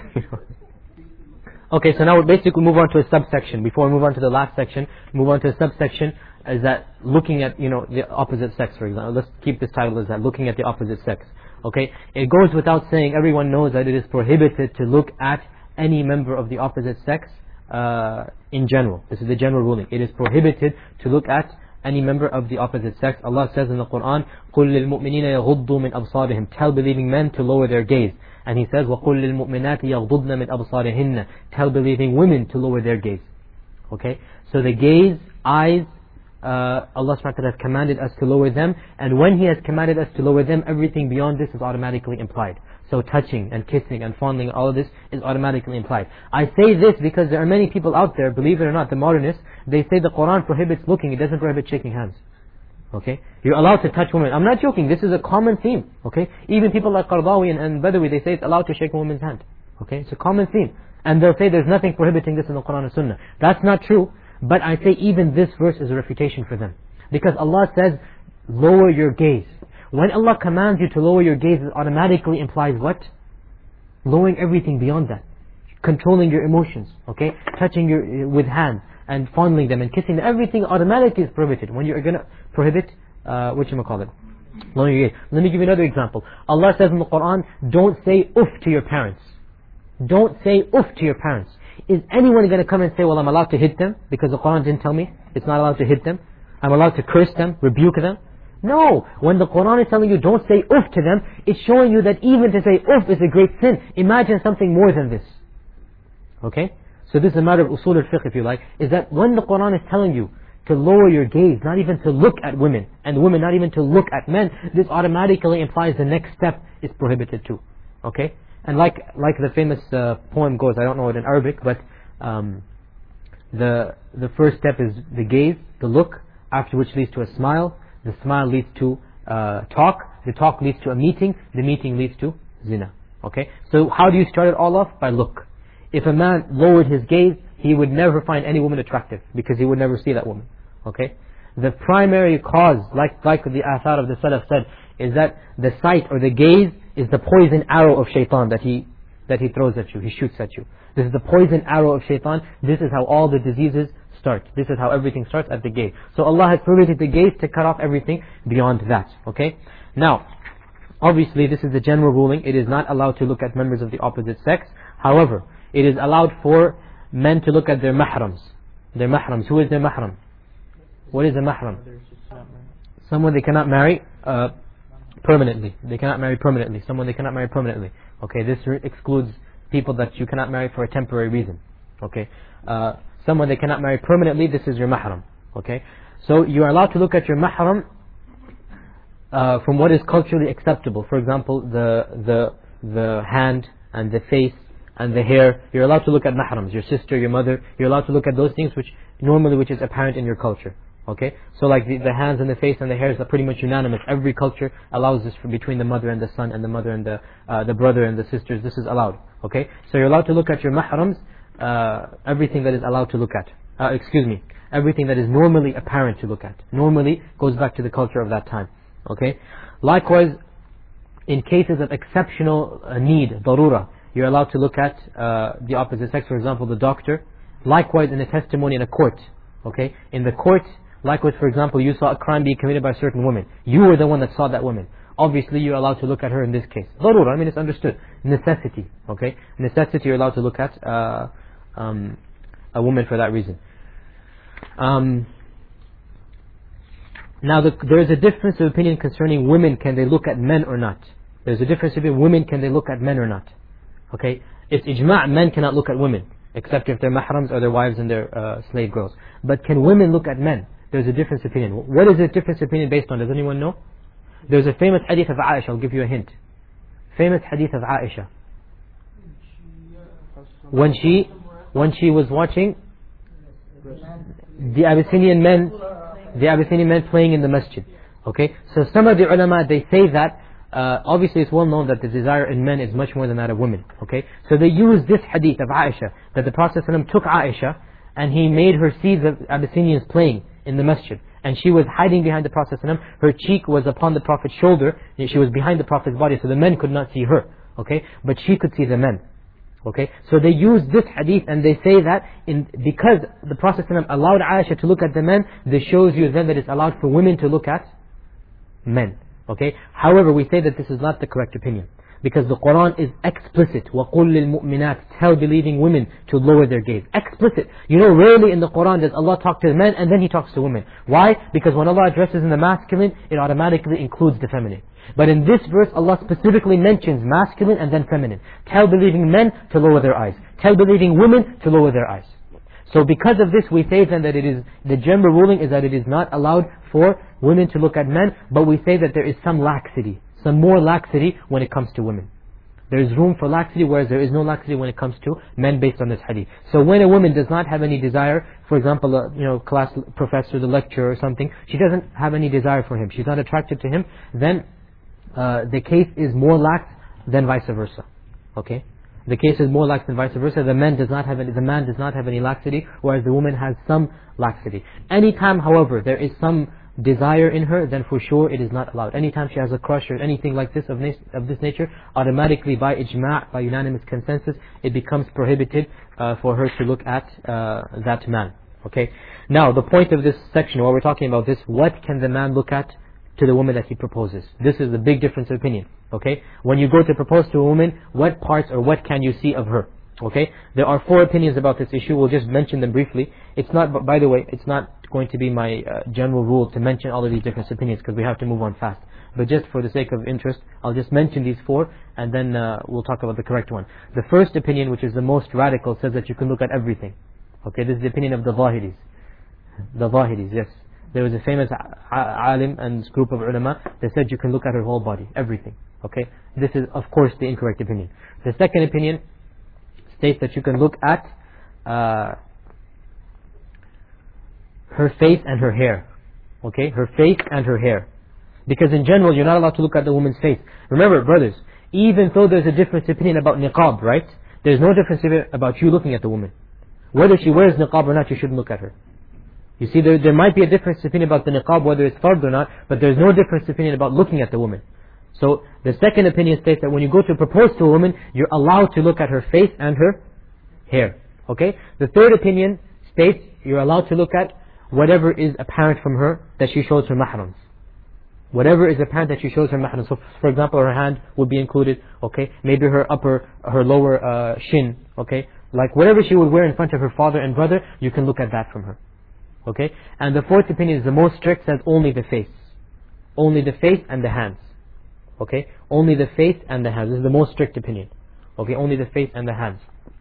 Okay, so now we'll basically move on to a subsection. Before we move on to the last section, move on to a subsection, is that looking at, you know, the opposite sex, for example. Let's keep this title as that, looking at the opposite sex. Okay, it goes without saying, everyone knows that it is prohibited to look at any member of the opposite sex uh, in general. This is the general ruling. It is prohibited to look at any member of the opposite sex. Allah says in the Quran, قُلْ لِلْمُؤْمِنِينَ يَغُضُّوا مِنْ أَبْصَارِهِمْ. Tell believing men to lower their gaze. And He says, وَقُلْ لِلْمُؤْمِنَاتِ يَغْضُضْنَ مِنْ أَبْصَارِهِنَّ. Tell believing women to lower their gaze. Okay, so the gaze, eyes, uh, Allah subhanahu wa ta'ala has commanded us to lower them, and when He has commanded us to lower them, everything beyond this is automatically implied. So touching and kissing and fondling, all of this is automatically implied. I say this because there are many people out there, believe it or not, the modernists, they say the Quran prohibits looking, it doesn't prohibit shaking hands. Okay, you're allowed to touch women. I'm not joking, this is a common theme. Okay, even people like Qardawi and, and Badawi, they say it's allowed to shake a woman's hand. Okay, it's a common theme. And they'll say there's nothing prohibiting this in the Quran and Sunnah. That's not true, but I say even this verse is a refutation for them. Because Allah says, lower your gaze. When Allah commands you to lower your gaze, it automatically implies what? Lowering everything beyond that. Controlling your emotions, okay? Touching your with hands and fondling them and kissing them. Everything automatically is prohibited. When you're going to prohibit, uh, what you call it? Lowering your gaze. Let me give you another example. Allah says in the Quran, don't say uff to your parents. Don't say uff to your parents. Is anyone going to come and say, well, I'm allowed to hit them because the Quran didn't tell me it's not allowed to hit them? I'm allowed to curse them, rebuke them? No, when the Quran is telling you don't say uff to them, it's showing you that even to say uff is a great sin. Imagine something more than this. Okay? So this is a matter of usul al-fiqh, if you like, is that when the Quran is telling you to lower your gaze, not even to look at women, and women not even to look at men, this automatically implies the next step is prohibited too. Okay? And like like the famous uh, poem goes, I don't know it in Arabic, but um, the the first step is the gaze, the look, after which leads to a smile. The smile leads to uh, talk. The talk leads to a meeting. The meeting leads to zina. Okay? So how do you start it all off? By look. If a man lowered his gaze, he would never find any woman attractive because he would never see that woman. Okay? The primary cause, like like the athar of the Salaf said, is that the sight or the gaze is the poison arrow of shaitan that he that he throws at you, he shoots at you. This is the poison arrow of shaitan. This is how all the diseases start. This is how everything starts, at the gaze. So Allah has prohibited the gaze to cut off everything beyond that. Okay? Now, obviously this is the general ruling. It is not allowed to look at members of the opposite sex. However, it is allowed for men to look at their mahrams. Their mahrams. Who is their mahram? What is a mahram? Someone they cannot marry uh, permanently. They cannot marry permanently. Someone they cannot marry permanently. Okay, this excludes people that you cannot marry for a temporary reason. Okay, uh, someone they cannot marry permanently, this is your mahram. Okay, so you are allowed to look at your mahram uh, from what is culturally acceptable. For example, the the the hand and the face and the hair. You're allowed to look at mahrams. Your sister, your mother. You're allowed to look at those things which normally which is apparent in your culture. Okay, so like the, the hands and the face and the hairs are pretty much unanimous. Every culture allows this for between the mother and the son, and the mother and the uh, the brother and the sisters. This is allowed. Okay, so you're allowed to look at your mahrams, uh, everything that is allowed to look at. Uh, excuse me, everything that is normally apparent to look at. Normally goes back to the culture of that time. Okay, likewise, in cases of exceptional uh, need, darura, you're allowed to look at uh, the opposite sex. For example, the doctor. Likewise, in a testimony in a court. Okay, in the court. Likewise, for example, you saw a crime being committed by a certain woman. You were the one that saw that woman. Obviously, you're allowed to look at her in this case. Darura, I mean, it's understood. Necessity, okay? Necessity, you're allowed to look at uh, um, a woman for that reason. Um, now, the, there is a difference of opinion concerning women. Can they look at men or not? There's a difference between women. Can they look at men or not? Okay? It's ijma', men cannot look at women, except if they're mahrams or their wives and their uh, slave girls. But can women look at men? There's a difference of opinion. What is the difference of opinion based on? Does anyone know? There's a famous hadith of Aisha, I'll give you a hint. Famous hadith of Aisha. When she, when she was watching the Abyssinian men, the Abyssinian men playing in the masjid. Okay, so some of the ulama, they say that, uh, obviously it's well known that the desire in men is much more than that of women. Okay, so they use this hadith of Aisha, that the Prophet ﷺ took Aisha, and he made her see the Abyssinians playing in the masjid. And she was hiding behind the Prophet ﷺ, her cheek was upon the Prophet's shoulder, and she was behind the Prophet's body, so the men could not see her. Okay, but she could see the men. Okay, so they use this hadith and they say that in, because the Prophet ﷺ allowed Aisha to look at the men, this shows you then that it's allowed for women to look at men. Okay, however, we say that this is not the correct opinion, because the Quran is explicit. وَقُلْ لِلْمُؤْمِنَاتِ, tell believing women to lower their gaze. Explicit. You know, rarely in the Quran does Allah talk to the men and then He talks to women. Why? Because when Allah addresses in the masculine, it automatically includes the feminine. But in this verse, Allah specifically mentions masculine and then feminine. Tell believing men to lower their eyes. Tell believing women to lower their eyes. So because of this, we say then that it is, the general ruling is that it is not allowed for women to look at men, but we say that there is some laxity, some more laxity when it comes to women. There is room for laxity, whereas there is no laxity when it comes to men based on this hadith. So when a woman does not have any desire, for example, a you know, class professor, the lecturer or something, she doesn't have any desire for him, she's not attracted to him, then uh, the case is more lax than vice versa. Okay? The case is more lax than vice versa. The man does not have any, the man does not have any laxity, whereas the woman has some laxity. Anytime, however, there is some desire in her, then for sure it is not allowed. Anytime she has a crush or anything like this of, of this nature, automatically by ijma', by unanimous consensus, it becomes prohibited uh, for her to look at uh, that man. Okay. Now the point of this section, while we're talking about this, what can the man look at to the woman that he proposes? This is the big difference of opinion. Okay. When you go to propose to a woman, what parts or what can you see of her? Okay. There are four opinions about this issue. We'll just mention them briefly. It's not, by the way, it's not going to be my uh, general rule to mention all of these different opinions, because we have to move on fast. But just for the sake of interest, I'll just mention these four, and then uh, we'll talk about the correct one. The first opinion, which is the most radical, says that you can look at everything. Okay, this is the opinion of the Zahiris. The Zahiris, yes. There was a famous alim and group of ulama, they said you can look at her whole body, everything. Okay, this is of course the incorrect opinion. The second opinion states that you can look at uh, her face and her hair. Okay, her face and her hair. Because in general, you're not allowed to look at the woman's face. Remember, brothers, even though there's a difference opinion about niqab, right? There's no difference about you looking at the woman. Whether she wears niqab or not, you shouldn't look at her. You see, there, there might be a difference opinion about the niqab, whether it's fard or not, but there's no difference opinion about looking at the woman. So, the second opinion states that when you go to propose to a woman, you're allowed to look at her face and her hair. Okay? The third opinion states you're allowed to look at whatever is apparent from her that she shows her mahrams. Whatever is apparent that she shows her mahrams. So for example, her hand would be included, okay? Maybe her upper, her lower uh, shin, okay? Like whatever she would wear in front of her father and brother, you can look at that from her. Okay? And the fourth opinion is the most strict, says only the face. Only the face and the hands. Okay? Only the face and the hands. This is the most strict opinion. Okay? Only the face and the hands.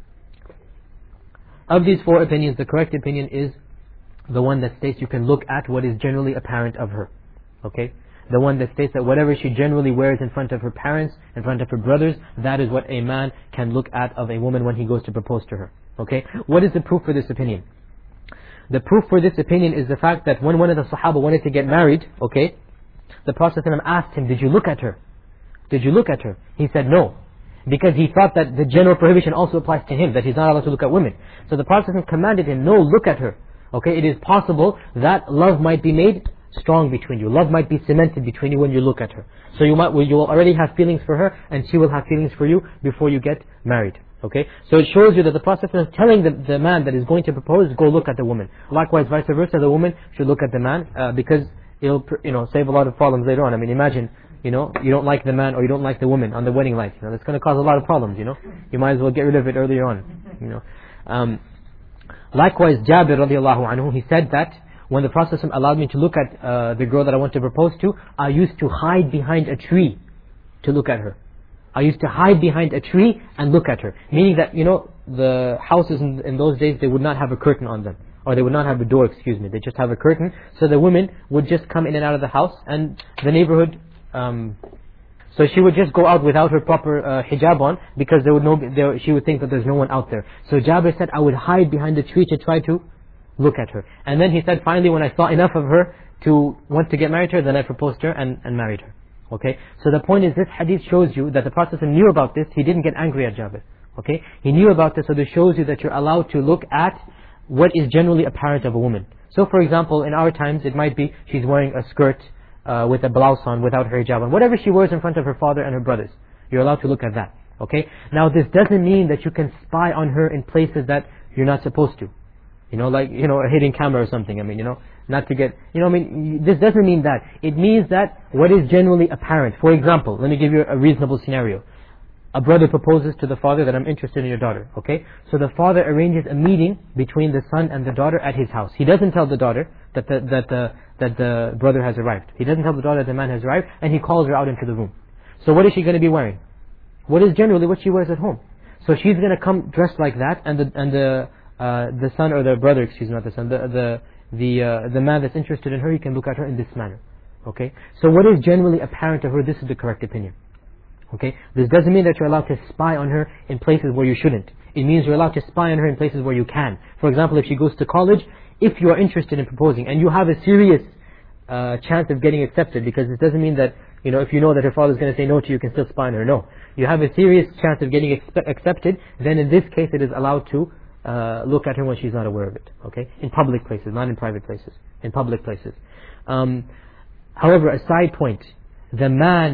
Of these four opinions, the correct opinion is the one that states you can look at what is generally apparent of her. Okay? The one that states that whatever she generally wears in front of her parents, in front of her brothers, that is what a man can look at of a woman when he goes to propose to her. Okay? What is the proof for this opinion? The proof for this opinion is the fact that when one of the Sahaba wanted to get married, okay, the Prophet ﷺ asked him, did you look at her? Did you look at her? He said no. Because he thought that the general prohibition also applies to him, that he's not allowed to look at women. So the Prophet ﷺ commanded him, no, look at her. Okay, it is possible that love might be made strong between you. Love might be cemented between you when you look at her. So you might, you will already have feelings for her, and she will have feelings for you before you get married. Okay, so it shows you that the Prophet is telling the, the man that is going to propose, go look at the woman. Likewise, vice versa, the woman should look at the man, uh, because it'll, you know, save a lot of problems later on. I mean, imagine, you know, you don't like the man or you don't like the woman on the wedding night. You know, that's going to cause a lot of problems. You know, you might as well get rid of it earlier on. You know, um, likewise, Jabir radiallahu anhu, he said that when the Prophet allowed me to look at uh, the girl that I want to propose to, I used to hide behind a tree to look at her. I used to hide behind a tree and look at her. Meaning that, you know, the houses in, in those days, they would not have a curtain on them. Or they would not have a door, excuse me. They just have a curtain. So the women would just come in and out of the house, and the neighborhood... Um, so she would just go out without her proper uh, hijab on, because there would no, there, she would think that there's no one out there. So Jabir said, I would hide behind the tree to try to look at her. And then he said, finally when I saw enough of her to want to get married to her, then I proposed to her and, and married her. Okay, so the point is, this hadith shows you that the Prophet knew about this. He didn't get angry at Jabir. Okay, he knew about this, so this shows you that you're allowed to look at what is generally apparent of a woman. So for example, in our times, it might be she's wearing a skirt uh, with a blouse on, without her hijab on. Whatever she wears in front of her father and her brothers, you're allowed to look at that. Okay, now this doesn't mean that you can spy on her in places that you're not supposed to. You know, like, you know, a hidden camera or something. I mean, you know, not to get, you know, I mean, this doesn't mean that. It means that what is generally apparent. For example, let me give you a reasonable scenario. A brother proposes to the father that I'm interested in your daughter, okay? So the father arranges a meeting between the son and the daughter at his house. He doesn't tell the daughter that the, that the, that the brother has arrived. He doesn't tell the daughter that the man has arrived, and he calls her out into the room. So what is she going to be wearing? What is generally what she wears at home? So she's going to come dressed like that, and the, and the, Uh, the son or the brother, excuse me, not the son, the the the, uh, the man that's interested in her, he can look at her in this manner. Okay, so what is generally apparent of her, this is the correct opinion. Okay, this doesn't mean that you're allowed to spy on her in places where you shouldn't. It means you're allowed to spy on her in places where you can. For example, if she goes to college, if you are interested in proposing and you have a serious uh, chance of getting accepted, because it doesn't mean that, you know, if you know that her father's going to say no to you, you can still spy on her. No, you have a serious chance of getting accepted, then in this case it is allowed to Uh, look at her when she's not aware of it. Okay, in public places, not in private places. In public places. Um, however, a side point: the man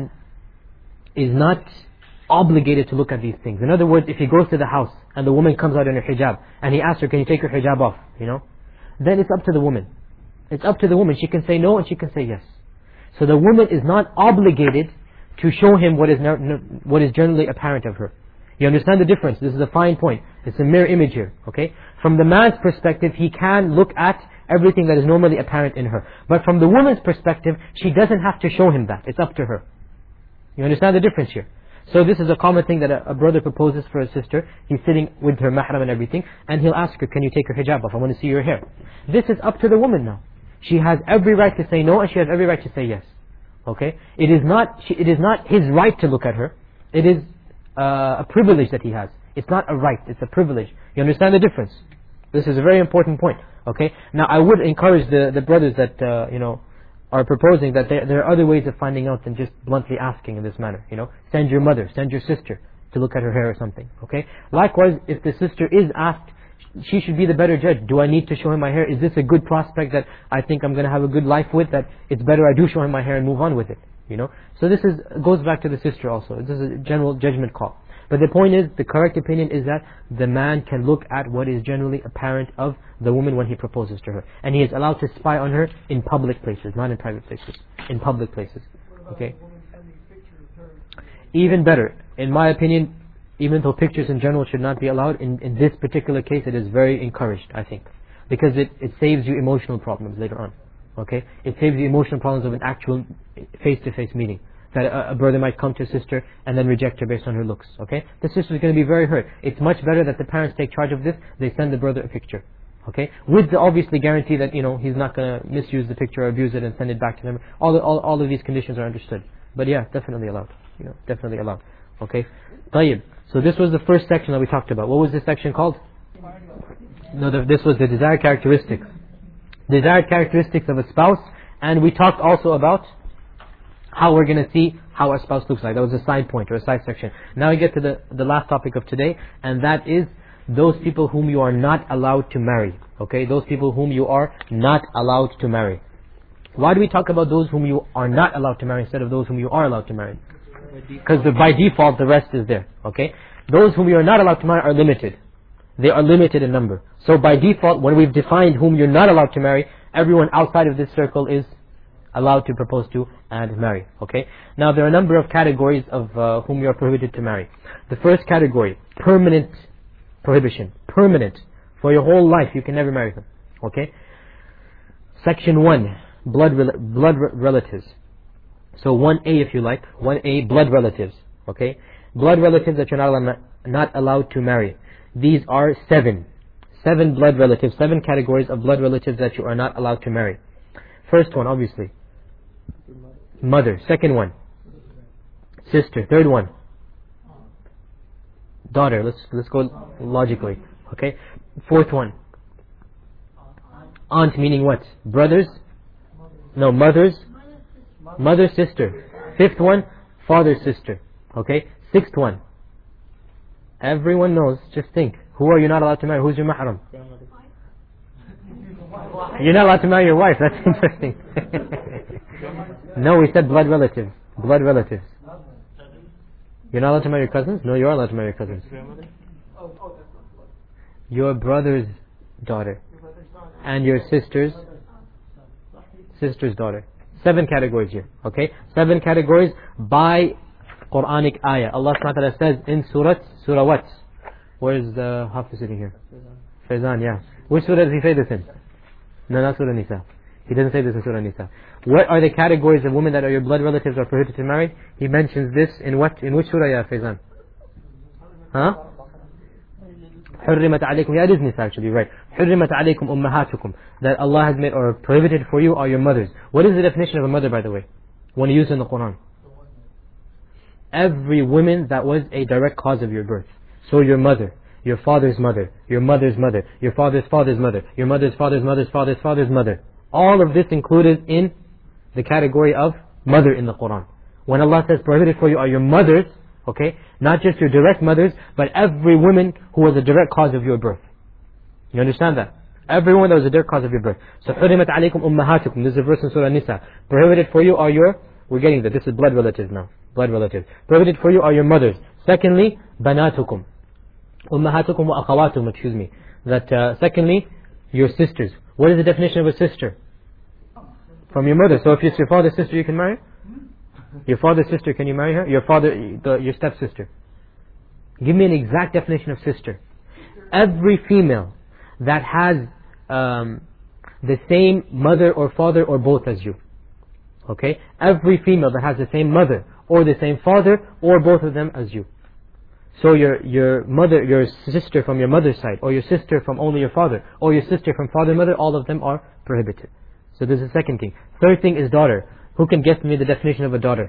is not obligated to look at these things. In other words, if he goes to the house and the woman comes out in her hijab and he asks her, "Can you take your hijab off?" You know, then it's up to the woman. It's up to the woman. She can say no and she can say yes. So the woman is not obligated to show him what is what is generally apparent of her. You understand the difference? This is a fine point. It's a mirror image here, okay? From the man's perspective, he can look at everything that is normally apparent in her. But from the woman's perspective, she doesn't have to show him that. It's up to her. You understand the difference here? So this is a common thing that a, a brother proposes for a sister. He's sitting with her mahram and everything, and he'll ask her, "Can you take your hijab off? I want to see your hair." This is up to the woman now. She has every right to say no, and she has every right to say yes. Okay? It is not, she, it is not his right to look at her. It is Uh, a privilege that he has. It's not a right, it's a privilege. You understand the difference? This is a very important point. Okay. Now I would encourage the, the brothers that uh, you know are proposing that there, there are other ways of finding out than just bluntly asking in this manner. You know, send your mother, send your sister to look at her hair or something. Okay. Likewise, if the sister is asked, she should be the better judge. Do I need to show him my hair? Is this a good prospect that I think I'm going to have a good life with? That it's better I do show him my hair and move on with it. You know, so this is goes back to the sister also. This is a general judgment call. But the point is, the correct opinion is that the man can look at what is generally apparent of the woman when he proposes to her, and he is allowed to spy on her in public places, not in private places. In public places, okay. Even better, in my opinion, even though pictures in general should not be allowed, in in this particular case, it is very encouraged. I think, because it it saves you emotional problems later on. Okay, it saves you emotional problems of an actual face-to-face meeting. That a, a brother might come to a sister and then reject her based on her looks. Okay, the sister is going to be very hurt. It's much better that the parents take charge of this. They send the brother a picture. Okay, with the obviously guarantee that, you know, he's not going to misuse the picture or abuse it and send it back to them. All the, all all of these conditions are understood. But yeah, definitely allowed. You know, definitely allowed. Okay, طيب. So this was the first section that we talked about. What was this section called? No, the, this was the desired characteristics. Desired characteristics of a spouse, and we talked also about how we're going to see how a spouse looks like. That was a side point or a side section. Now we get to the, the last topic of today, and that is those people whom you are not allowed to marry. Okay, those people whom you are not allowed to marry. Why do we talk about those whom you are not allowed to marry instead of those whom you are allowed to marry? Because by default the rest is there. Okay, those whom you are not allowed to marry are limited. They are limited in number. So by default, when we've defined whom you're not allowed to marry, everyone outside of this circle is allowed to propose to and marry. Okay. Now there are a number of categories of uh, whom you are prohibited to marry. The first category, permanent prohibition. Permanent. For your whole life you can never marry them. Okay. Section one, blood rel- blood re- relatives. So one A if you like. one A, blood relatives. Okay. blood relatives that you're not allowed, not allowed to marry. These are seven. Seven blood relatives, seven categories of blood relatives that you are not allowed to marry. First one, obviously, mother. Second one, sister. Third one, daughter. Let's let's go logically. Okay. Fourth one, aunt, meaning what? Brothers? No, mothers. Mother, sister. Fifth one, father, sister. Okay. Sixth one, everyone knows. Just think. Who are you not allowed to marry? Who's your mahram? You're not allowed to marry your wife. That's interesting. No, we said blood relatives. Blood relatives. You're not allowed to marry your cousins? No, you are allowed to marry your cousins. Your brother's daughter. And your sister's sister's daughter. Seven categories here. Okay? Seven categories by Quranic ayah. Allah subhanahu wa ta'ala says in Surah, Surah what? Where is the Hafiz sitting here? Faizan, yeah. Which surah does he say this in? No, not Surah Nisa. He doesn't say this in Surah Nisa. What are the categories of women that are your blood relatives are prohibited to marry? He mentions this in what? In which surah, ya Faizan? Huh? حرمت عليكم. Yeah, it is Nisa actually, right. حرمت عليكم أمهاتكم. That Allah has made or prohibited for you are your mothers. What is the definition of a mother, by the way? When you use it in the Quran. Every woman that was a direct cause of your birth. So your mother, your father's mother, your mother's mother, your father's father's mother, your mother's father's mother's father's father's mother. All of this included in the category of mother in the Quran. When Allah says prohibited for you are your mothers, okay, not just your direct mothers, but every woman who was a direct cause of your birth. You understand that? Every woman that was a direct cause of your birth. So حُرِمَتْ عَلَيْكُمْ أُمَّهَاتُكُمْ. This is a verse in Surah Nisa. Prohibited for you are your, we're getting that, this is blood relatives now. Blood relatives. Prohibited for you are your mothers. Secondly, بَنَاتُكُمْ. Ummahatukum wa akhawatukum, excuse me. That uh, secondly, your sisters. What is the definition of a sister? From your mother. So if it's your father's sister, you can marry her? Your father's sister, can you marry her? Your father, the, your stepsister. Give me an exact definition of sister. Every female that has um, the same mother or father or both as you. Okay? Every female that has the same mother or the same father or both of them as you. So your your mother, your sister from your mother's side, or your sister from only your father, or your sister from father and mother, all of them are prohibited. So this is the second thing. Third thing is daughter. Who can guess me the definition of a daughter?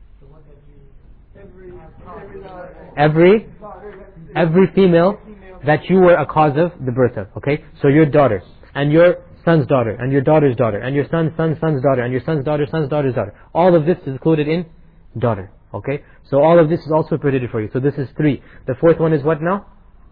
Every every female that you were a cause of the birth of. Okay? So your daughter, and your son's daughter, and your daughter's daughter, and your son's son's son's daughter, and your son's daughter, son's daughter's daughter. All of this is included in daughter. Okay, so all of this is also prohibited for you. So this is three. The fourth one is what now?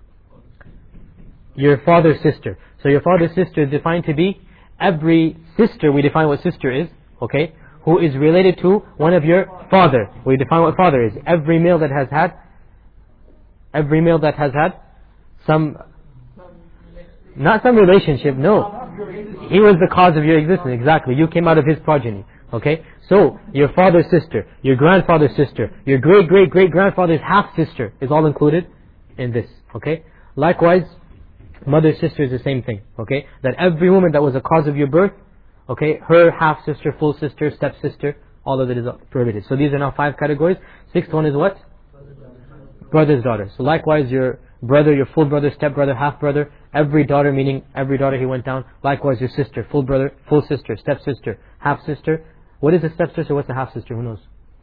Your father's sister. So your father's sister is defined to be every sister. We define what sister is. Okay, who is related to one of your father. We define what father is. Every male that has had, every male that has had some, not some relationship. No, he was the cause of your existence. Exactly. You came out of his progeny. Okay, so your father's sister, your grandfather's sister, your great great great grandfather's half sister is all included in this. Okay, likewise, mother's sister is the same thing. Okay, that every woman that was a cause of your birth, okay, her half sister, full sister, step sister, all of it is prohibited. So these are now five categories. Sixth one is what? Brother's daughter. So likewise, your brother, your full brother, step brother, half brother, every daughter, meaning every daughter he went down. Likewise, your sister, full brother, full sister, step sister, half sister. What is a stepsister? What's a half sister? Who knows?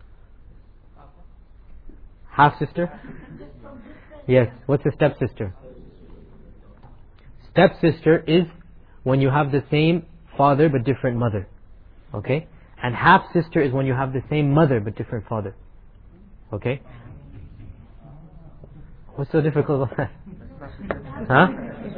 Half sister? Yes. What's a stepsister? Stepsister is when you have the same father but different mother. Okay? And half sister is when you have the same mother but different father. Okay? What's so difficult about that? Huh?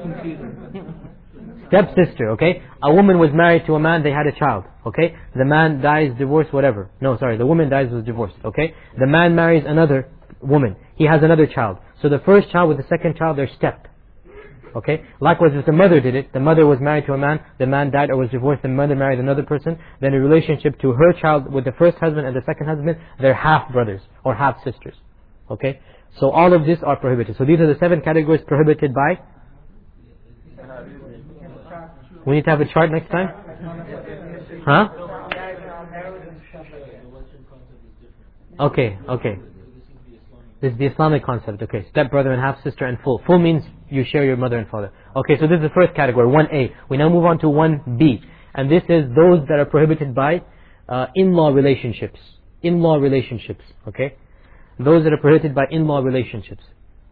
Stepsister, okay? A woman was married to a man, they had a child, okay? The man dies, divorced, whatever. No, sorry, the woman dies, was divorced, okay? The man marries another woman. He has another child. So the first child with the second child, they're step. Okay? Likewise, if the mother did it, the mother was married to a man, the man died or was divorced, the mother married another person, then in relationship to her child with the first husband and the second husband, they're half brothers or half sisters. Okay? So all of these are prohibited. So these are the seven categories prohibited by. We need to have a chart next time? Huh? Okay, okay. This is the Islamic concept, okay. Step brother and half sister and full. Full means you share your mother and father. Okay, so this is the first category, one A. We now move on to one B. And this is those that are prohibited by uh, in-law relationships. In-law relationships, okay. Those that are prohibited by in-law relationships.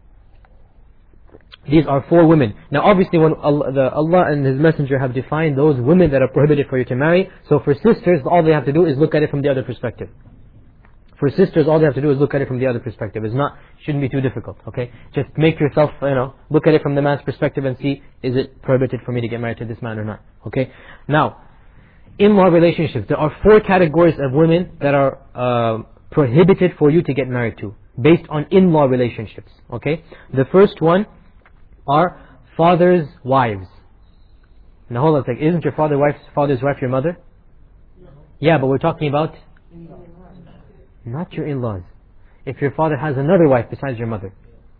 These are four women. Now obviously when Allah, the, Allah and His Messenger have defined those women that are prohibited for you to marry, so for sisters, all they have to do is look at it from the other perspective. For sisters, all they have to do is look at it from the other perspective. It's not, shouldn't be too difficult, okay? Just make yourself, you know, look at it from the man's perspective and see, is it prohibited for me to get married to this man or not, okay? Now, in-law relationships, there are four categories of women that are uh, prohibited for you to get married to, based on in-law relationships, okay? The first one are father's wives. Now hold on a second, isn't your father wife, father's wife your mother? No. Yeah, but we're talking about not your in-laws. If your father has another wife besides your mother.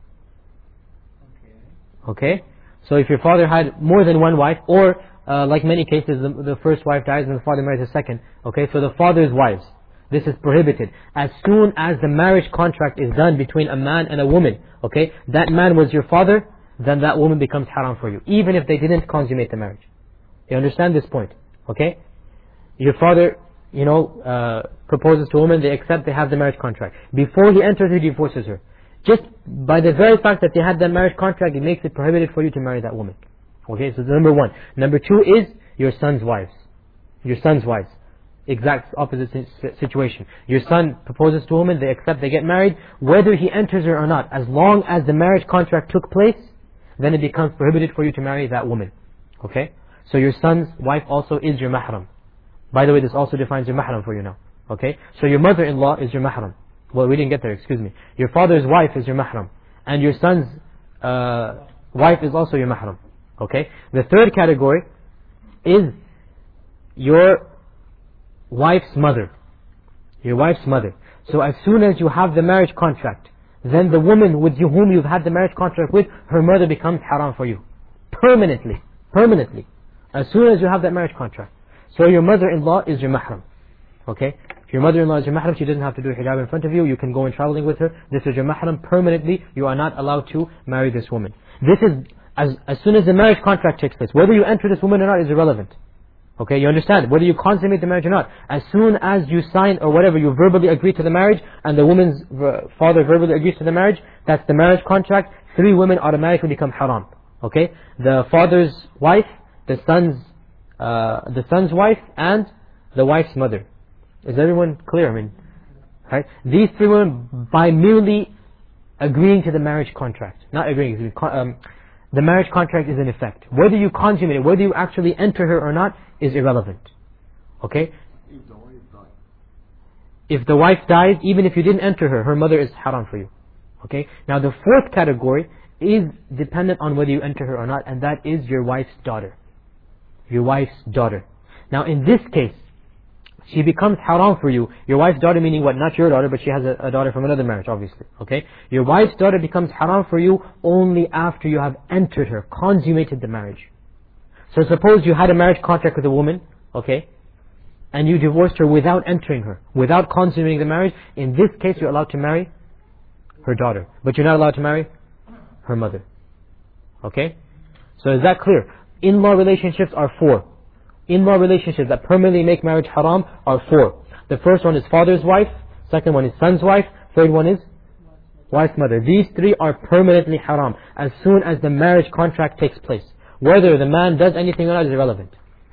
Okay? So if your father had more than one wife, or uh, like many cases, the, the first wife dies and the father marries a second. Okay? So the father's wives. This is prohibited. As soon as the marriage contract is done between a man and a woman, okay, that man was your father, then that woman becomes haram for you. Even if they didn't consummate the marriage. You understand this point? Okay? Your father, you know, uh, proposes to a woman, they accept, they have the marriage contract. Before he enters, he divorces her. Just by the very fact that they had that marriage contract, it makes it prohibited for you to marry that woman. Okay, so number one. Number two is your son's wives. Your son's wives. Exact opposite situation. Your son proposes to a woman, they accept, they get married. Whether he enters her or not, as long as the marriage contract took place, then it becomes prohibited for you to marry that woman. Okay? So your son's wife also is your mahram. By the way, this also defines your mahram for you now. Okay? So your mother-in-law is your mahram. Well, we didn't get there, excuse me. Your father's wife is your mahram. And your son's uh, wife is also your mahram. Okay? The third category is your wife's mother. Your wife's mother. So as soon as you have the marriage contract, then the woman with you, whom you've had the marriage contract with, her mother becomes haram for you. Permanently. Permanently. As soon as you have that marriage contract. So your mother-in-law is your mahram. Okay? If your mother-in-law is your mahram, she doesn't have to do hijab in front of you. You can go in traveling with her. This is your mahram permanently. You are not allowed to marry this woman. This is, as, as soon as the marriage contract takes place, whether you enter this woman or not is irrelevant. Okay, you understand? Whether you consummate the marriage or not. As soon as you sign or whatever, you verbally agree to the marriage, and the woman's father verbally agrees to the marriage, that's the marriage contract. Three women automatically become haram. Okay? The father's wife, the son's, uh, the son's wife, and the wife's mother. Is everyone clear? I mean, right? These three women, by merely agreeing to the marriage contract, not agreeing, um, the marriage contract is in effect. Whether you consummate it, whether you actually enter her or not, is irrelevant. Okay? If the wife dies. If the wife dies, even if you didn't enter her, her mother is haram for you. Okay? Now the fourth category is dependent on whether you enter her or not, and that is your wife's daughter. Your wife's daughter. Now in this case, she becomes haram for you. Your wife's daughter meaning what? Not your daughter, but she has a, a daughter from another marriage, obviously. Okay? Your wife's daughter becomes haram for you only after you have entered her, consummated the marriage. So suppose you had a marriage contract with a woman, okay, and you divorced her without entering her, without consummating the marriage. In this case, you're allowed to marry her daughter, but you're not allowed to marry her mother. Okay? So is that clear? In-law relationships are four. In-law relationships that permanently make marriage haram are four. The first one is father's wife, second one is son's wife, third one is wife's mother. These three are permanently haram as soon as the marriage contract takes place. Whether the man does anything or not is irrelevant.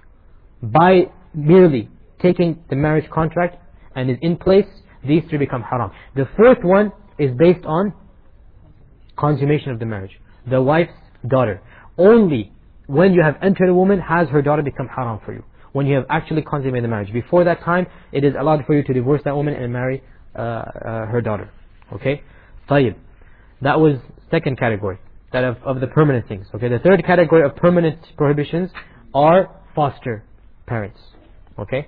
By merely taking the marriage contract and is in place, these three become haram. The fourth one is based on consummation of the marriage. The wife's daughter. Only when you have entered a woman has her daughter become haram for you. When you have actually consummated the marriage. Before that time, it is allowed for you to divorce that woman and marry uh, uh, her daughter. Okay? طيب. That was second category. That of, of the permanent things. Okay, the third category of permanent prohibitions are foster parents. Okay?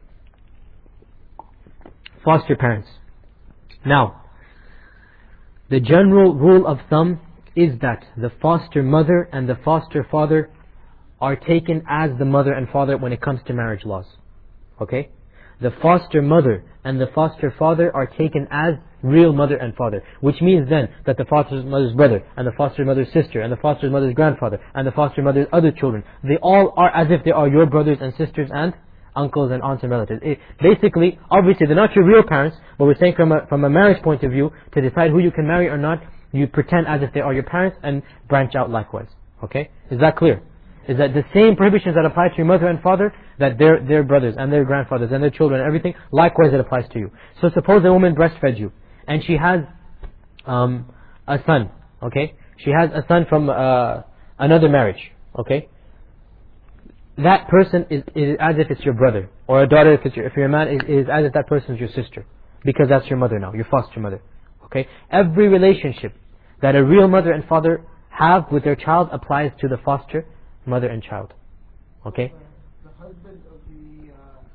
Foster parents. Now, the general rule of thumb is that the foster mother and the foster father are taken as the mother and father when it comes to marriage laws. Okay? the foster mother and the foster father are taken as real mother and father. Which means then that the foster mother's brother and the foster mother's sister and the foster mother's grandfather and the foster mother's other children, they all are as if they are your brothers and sisters and uncles and aunts and relatives. It, basically, obviously they're not your real parents, but we're saying from a, from a marriage point of view, to decide who you can marry or not, you pretend as if they are your parents and branch out likewise. Okay? Is that clear? Is that the same prohibitions that apply to your mother and father, that their their brothers and their grandfathers and their children and everything, likewise it applies to you. So suppose a woman breastfed you, and she has um, a son, okay? She has a son from uh, another marriage, okay? That person is, is as if it's your brother, or a daughter if, it's your, if you're a man, is, is as if that person is your sister, because that's your mother now, your foster mother, okay? Every relationship that a real mother and father have with their child applies to the foster mother and child, okay? The husband of the,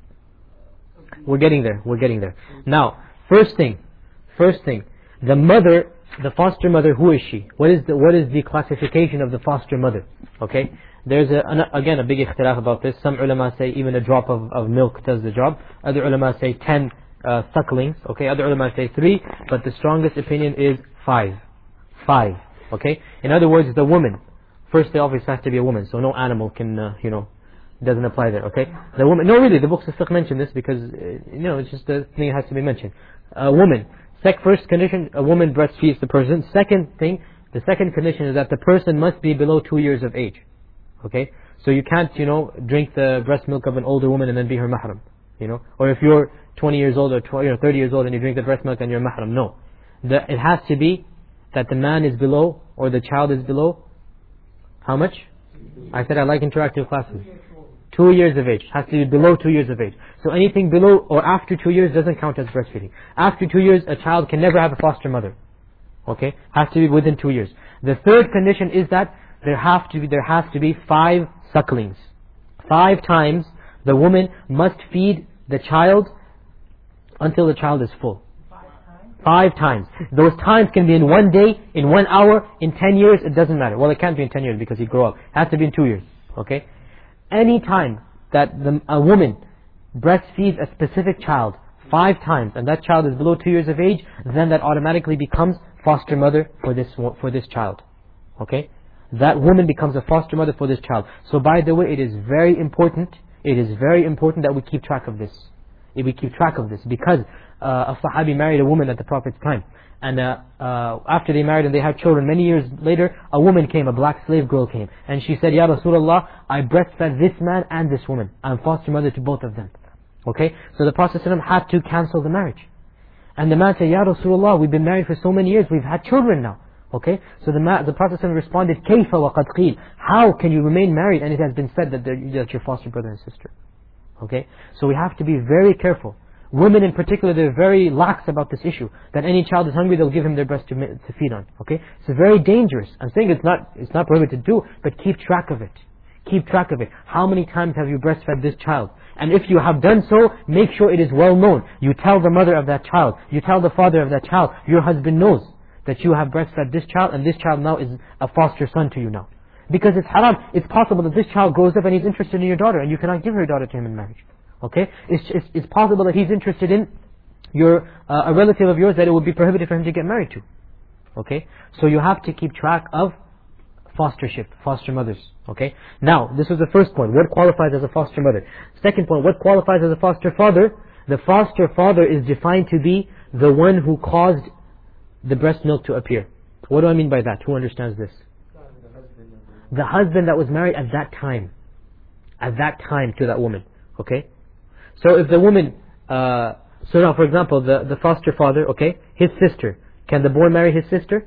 uh, of the We're getting there, we're getting there. Now, first thing, first thing, the mother, the foster mother, who is she? What is the, what is the classification of the foster mother? Okay? There's a, an, again a big ikhtilaf about this. Some ulama say even a drop of, of milk does the job. Other ulama say ten uh, sucklings. Okay? Other ulama say three. But the strongest opinion is five. Five. Okay? In other words, the woman. First, they obviously has to be a woman, so no animal can, uh, you know, doesn't apply there. Okay? The woman. No, really, the books of fiqh mention this because, uh, you know, it's just the thing that has to be mentioned. A woman. Sec first condition, a woman breastfeeds the person. Second thing, the second condition is that the person must be below two years of age. Okay? So you can't, you know, drink the breast milk of an older woman and then be her mahram. You know? Or if you're twenty years old or twenty, you know, thirty years old and you drink the breast milk and you're mahram. No. The, it has to be that the man is below, or the child is below, how much? I said I like interactive classes. Two years of age. Has to be below two years of age. So anything below or after two years doesn't count as breastfeeding. After two years, a child can never have a foster mother. Okay? Has to be within two years. The third condition is that there have to be there has to be five sucklings. Five times the woman must feed the child until the child is full. Five times. Those times can be in one day, in one hour, in ten years, it doesn't matter. Well, it can't be in ten years because he'd grow up. It has to be in two years. Okay? Any time that the, a woman breastfeeds a specific child five times, and that child is below two years of age, then that automatically becomes foster mother for this for this child. Okay? That woman becomes a foster mother for this child. So by the way, it is very important, it is very important that we keep track of this. If we keep track of this, because uh, a Sahabi married a woman at the Prophet's time, and uh, uh, after they married and they had children, many years later, a woman came, a black slave girl came, and she said, Ya Rasulullah, I breastfed this man and this woman. I'm foster mother to both of them. Okay? So the Prophet ﷺ had to cancel the marriage. And the man said, Ya Rasulullah, we've been married for so many years, we've had children now. Okay? So the, ma- the Prophet ﷺ responded, Kayfa wa qad qeel. How can you remain married and it has been said that they're, that you're foster brother and sister? Okay? So we have to be very careful. Women in particular, they're very lax about this issue. That any child is hungry, they'll give him their breast to, to feed on. Okay? It's very dangerous. I'm saying it's not, it's not prohibited to do, but keep track of it. Keep track of it. How many times have you breastfed this child? And if you have done so, make sure it is well known. You tell the mother of that child. You tell the father of that child. Your husband knows that you have breastfed this child, and this child now is a foster son to you now. Because it's haram. It's possible that this child grows up and he's interested in your daughter, and you cannot give your daughter to him in marriage. Okay? It's, it's, it's possible that he's interested in your uh, a relative of yours that it would be prohibited for him to get married to. Okay? So you have to keep track of fostership, foster mothers. Okay? Now, this was the first point. What qualifies as a foster mother? Second point, what qualifies as a foster father? The foster father is defined to be the one who caused the breast milk to appear. What do I mean by that? Who understands this? The husband that was married at that time. At that time to that woman. Okay? So if the woman, uh, so now for example, the, the foster father, okay, his sister, can the boy marry his sister?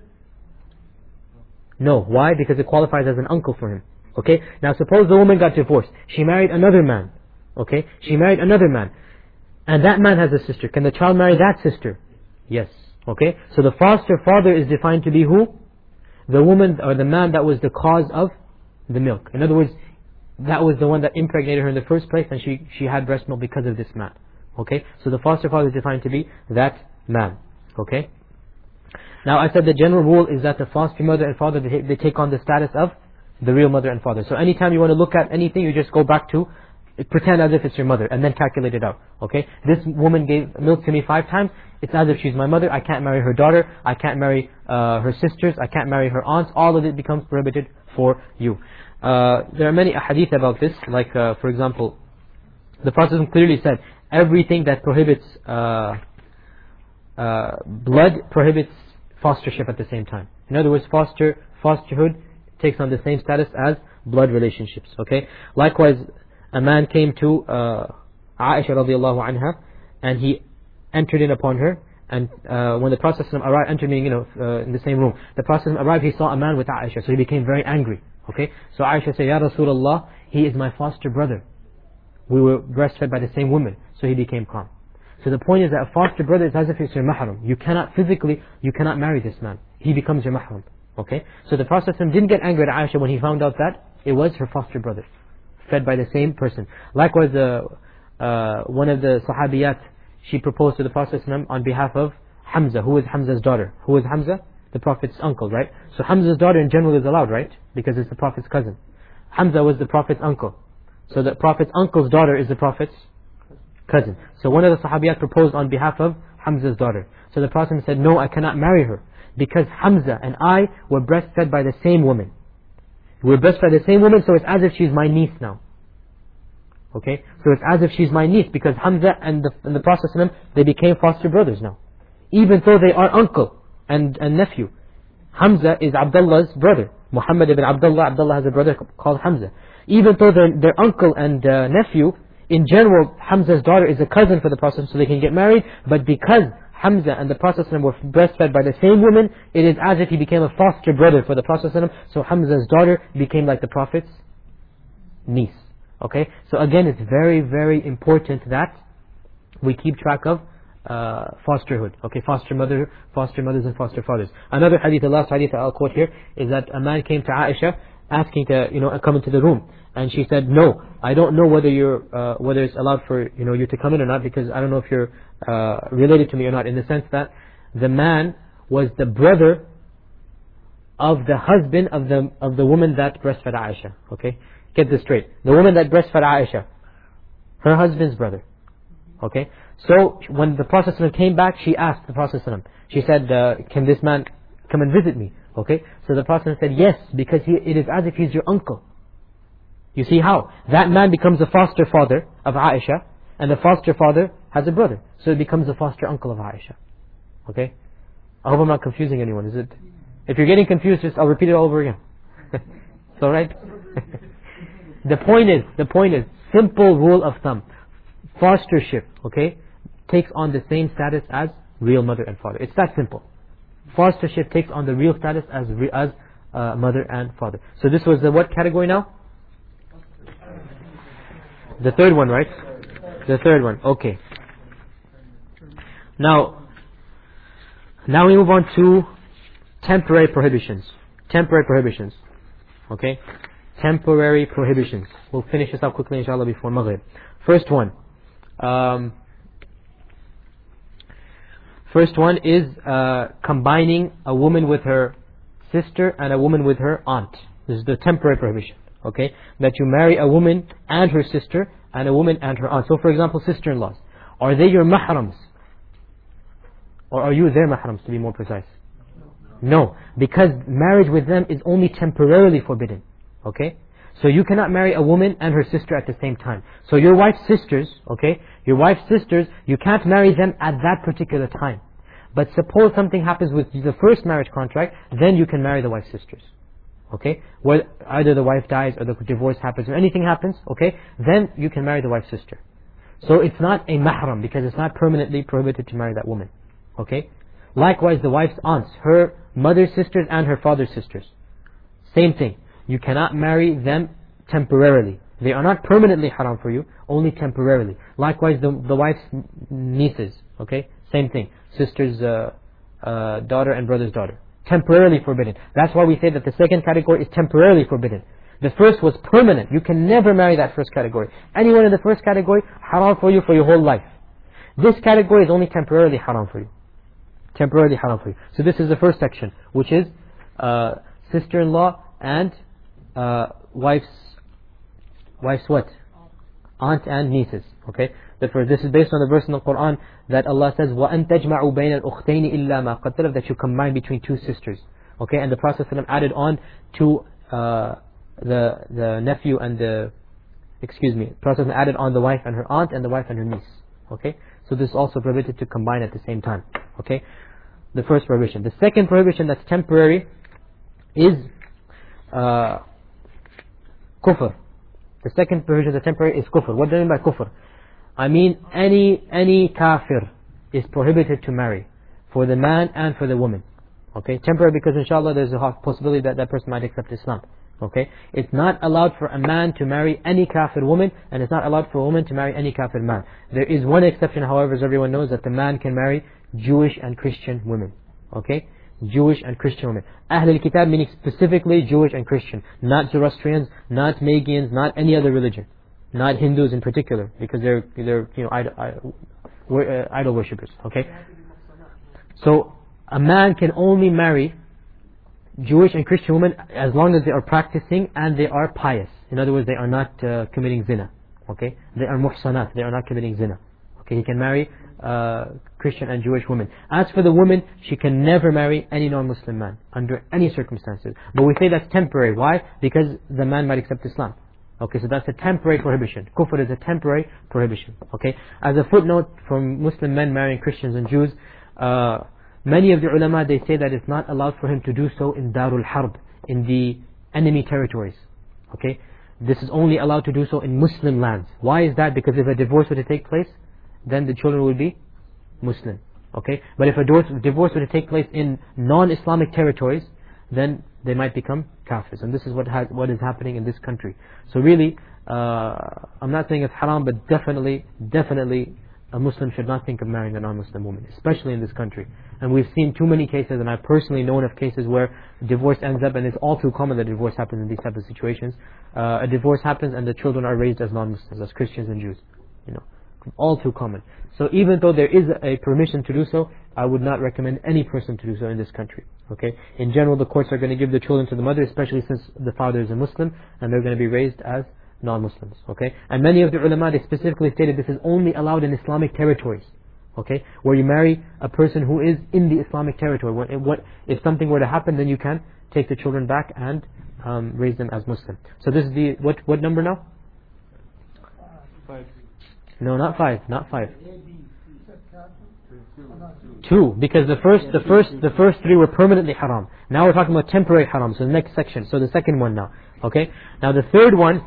No. Why? Because it qualifies as an uncle for him. Okay? Now suppose the woman got divorced. She married another man. Okay? She married another man. And that man has a sister. Can the child marry that sister? Yes. Okay? So the foster father is defined to be who? The woman or the man that was the cause of the milk. In other words, that was the one that impregnated her in the first place, and she, she had breast milk because of this man. Okay? So the foster father is defined to be that man. Okay? Now I said the general rule is that the foster mother and father, they, they take on the status of the real mother and father. So anytime you want to look at anything, you just go back to pretend as if it's your mother and then calculate it out. Okay? This woman gave milk to me five times. It's as if she's my mother. I can't marry her daughter. I can't marry uh, her sisters. I can't marry her aunts. All of it becomes prohibited for you. Uh, there are many ahadith about this. Like, uh, for example, the Prophet clearly said, everything that prohibits uh, uh, blood prohibits fostership at the same time. In other words, foster fosterhood takes on the same status as blood relationships. Okay. Likewise, a man came to uh, Aisha radiallahu anha, and he entered in upon her. And uh, when the Prophet arrived, entered in, you know, uh, in the same room, the Prophet arrived. He saw a man with Aisha, so he became very angry. Okay. So Aisha said, "Ya Rasulullah, he is my foster brother. We were breastfed by the same woman." So he became calm. So the point is that a foster brother is as if it's your mahram. You cannot physically, you cannot marry this man. He becomes your mahram. Okay? So the Prophet didn't get angry at Aisha when he found out that it was her foster brother, fed by the same person. Likewise, uh, uh, one of the sahabiyat, she proposed to the Prophet on behalf of Hamza. Who is Hamza's daughter? Who is Hamza? The Prophet's uncle, right? So Hamza's daughter in general is allowed, right? Because it's the Prophet's cousin. Hamza was the Prophet's uncle. So the Prophet's uncle's daughter is the Prophet's cousin. So one of the sahabiyat proposed on behalf of Hamza's daughter. So the Prophet said, "No, I cannot marry her, because Hamza and I were breastfed by the same woman. We were breastfed by the same woman, so it's as if she's my niece now." Okay? So it's as if she's my niece, because Hamza and the, and the Prophet, they became foster brothers now. Even though they are uncle and, and nephew. Hamza is Abdullah's brother. Muhammad ibn Abdullah, Abdullah has a brother called Hamza. Even though they're, they're uncle and uh, nephew, in general, Hamza's daughter is a cousin for the Prophet, so they can get married. But because Hamza and the Prophet were breastfed by the same woman, it is as if he became a foster brother for the Prophet. So Hamza's daughter became like the Prophet's niece. Okay? So again, it's very, very important that we keep track of uh, fosterhood. Okay? Foster mother, foster mothers and foster fathers. Another hadith, the last hadith I'll quote here, is that a man came to Aisha asking to, you know, come into the room. And she said, "No, I don't know whether you're, uh, whether it's allowed for, you know, you to come in or not, because I don't know if you're uh, related to me or not." In the sense that the man was the brother of the husband of the of the woman that breastfed Aisha. Okay, get this straight. The woman that breastfed Aisha, her husband's brother. Okay, so when the Prophet came back, she asked the Prophet. She said, uh, "Can this man come and visit me?" Okay, so the Prophet said, "Yes, because he, it is as if he's your uncle." You see how? That man becomes a foster father of Aisha, and the foster father has a brother. So it becomes the foster uncle of Aisha. Okay? I hope I'm not confusing anyone, is it? If you're getting confused, just I'll repeat it all over again. It's alright? The point is, the point is, simple rule of thumb. Fostership, okay, takes on the same status as real mother and father. It's that simple. Fostership takes on the real status as, as uh, mother and father. So this was the what category now? The third one, right? The third one, okay. Now, now we move on to temporary prohibitions. Temporary prohibitions. Okay? Temporary prohibitions. We'll finish this up quickly, inshallah, before Maghrib. First one. Um, first one is uh, combining a woman with her sister and a woman with her aunt. This is the temporary prohibition. Okay, that you marry a woman and her sister, and a woman and her aunt. So for example, sister-in-laws. Are they your mahrams? Or are you their mahrams, to be more precise? No, because marriage with them is only temporarily forbidden. Okay, so you cannot marry a woman and her sister at the same time. So your wife's sisters, okay, your wife's sisters, you can't marry them at that particular time. But suppose something happens with the first marriage contract, then you can marry the wife's sisters. Okay, where either the wife dies or the divorce happens or anything happens, okay, then you can marry the wife's sister. So it's not a mahram, because it's not permanently prohibited to marry that woman. Okay, likewise the wife's aunts, her mother's sisters and her father's sisters, same thing. You cannot marry them temporarily. They are not permanently haram for you, only temporarily. Likewise the, the wife's nieces, okay, same thing. Sister's uh, uh, daughter and brother's daughter. Temporarily forbidden. That's why we say that the second category is temporarily forbidden. The first was permanent. You can never marry that first category. Anyone in the first category, haram for you for your whole life. This category is only temporarily haram for you. Temporarily haram for you. So this is the first section, which is uh, sister-in-law and uh, wife's, wife's what? aunt and nieces. Okay, therefore this is based on the verse in the Quran that Allah says, وَأَن تَجْمَعُوا بَيْنَ الْأُخْتَيْنِ إِلَّا مَا قَدْ سَلَفَ, that you combine between two sisters. Okay, and the Prophet ﷺ added on to uh, the the nephew and the, excuse me, the Prophet ﷺ added on the wife and her aunt and the wife and her niece. Okay, so this is also prohibited to combine at the same time. Okay, the first prohibition. The second prohibition that's temporary is uh, kufr. The second prohibition that's temporary is kufr. What do I mean by kufr? I mean any any kafir is prohibited to marry, for the man and for the woman. Okay, temporary because inshallah there's a possibility that that person might accept Islam. Okay, it's not allowed for a man to marry any kafir woman, and it's not allowed for a woman to marry any kafir man. There is one exception, however, as everyone knows, that the man can marry Jewish and Christian women. Okay, Jewish and Christian women. Ahl al-Kitab meaning specifically Jewish and Christian, not Zoroastrians, not Magians, not any other religion, not Hindus in particular, because they're they're you know idol, idol, uh, idol worshippers. Okay, so a man can only marry Jewish and Christian women as long as they are practicing and they are pious. In other words, they are not uh, committing zina. Okay, they are muhsanat, they are not committing zina. Okay, he can marry uh, Christian and Jewish women. As for the woman, she can never marry any non-Muslim man under any circumstances. But we say that's temporary. Why? Because the man might accept Islam. Okay, so that's a temporary prohibition. Kufr is a temporary prohibition. Okay, as a footnote from Muslim men marrying Christians and Jews, uh, many of the ulama, they say that it's not allowed for him to do so in Darul Harb, in the enemy territories. Okay, this is only allowed to do so in Muslim lands. Why is that? Because if a divorce were to take place, then the children will be Muslim. Okay, but if a divorce were to take place in non-Islamic territories, then they might become kafirs. And this is what has, what is happening in this country. So really, uh, I'm not saying it's haram, but definitely, definitely, a Muslim should not think of marrying a non-Muslim woman, especially in this country. And we've seen too many cases, and I've personally known of cases where divorce ends up, and it's all too common that divorce happens in these types of situations. Uh, a divorce happens and the children are raised as non-Muslims, as Christians and Jews. You know, all too common. So even though there is a permission to do so, I would not recommend any person to do so in this country. Okay. In general, the courts are going to give the children to the mother, especially since the father is a Muslim, and they're going to be raised as non-Muslims. Okay. And many of the ulama, they specifically stated this is only allowed in Islamic territories. Okay, where you marry a person who is in the Islamic territory. When, what, if something were to happen, then you can take the children back and um, raise them as Muslim. So this is the, what, what number now? Five. No, not five, not five. Two, because the first, the first, the first three were permanently haram. Now we're talking about temporary haram. So the next section, so the second one now. Okay, now the third one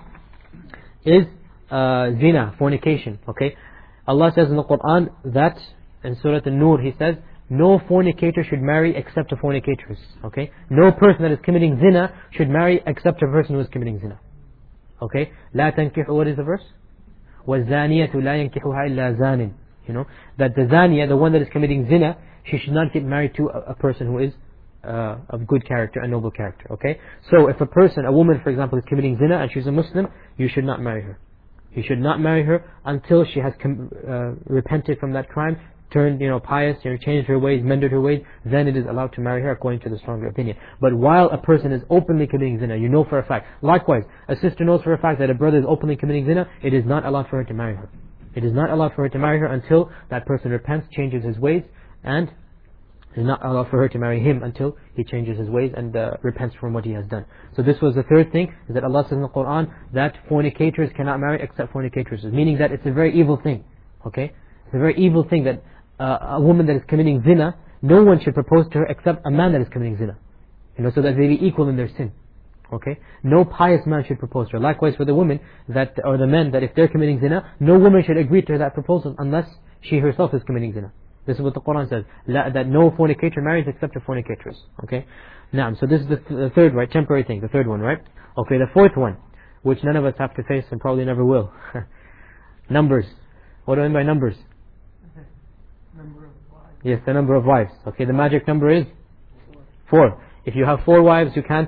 is uh, zina, fornication. Okay, Allah says in the Quran that in Surah An-Nur, He says, no fornicator should marry except a fornicatress. Okay, no person that is committing zina should marry except a person who is committing zina. Okay, لا تنكحوا, what is the verse? وَالزَّانِيَةُ لَا يَنْكِحُهَا إِلَّا زَانٍ. You know, that the zaniya, the one that is committing zina, she should not get married to a, a person who is uh, of good character and noble character. Okay, so if a person, a woman for example, is committing zina and she's a Muslim, you should not marry her. You should not marry her until she has com uh, repented from that crime, turned, you know, pious, you know, changed her ways, mended her ways. Then it is allowed to marry her according to the stronger opinion. But while a person is openly committing zina, you know for a fact. Likewise, a sister knows for a fact that a brother is openly committing zina. It is not allowed for her to marry her. It is not allowed for her to marry her until that person repents, changes his ways, and it is not allowed for her to marry him until he changes his ways and uh, repents from what he has done. So this was the third thing, is that Allah says in the Quran that fornicators cannot marry except fornicatresses, meaning that it's a very evil thing. Okay, it's a very evil thing that uh, a woman that is committing zina, no one should propose to her except a man that is committing zina. You know, so that they be equal in their sin. Okay, no pious man should propose to her. Likewise for the women that, or the men, that if they're committing zina, no woman should agree to that proposal unless she herself is committing zina. This is what the Quran says, that no fornicator marries except a fornicatress. Okay, now, so this is the, th the third, right, temporary thing, the third one, right? Okay, the fourth one, which none of us have to face and probably never will. Numbers. What do I mean by numbers? Number of wives. Yes, the number of wives. Okay, the magic number is four. If you have four wives, you can't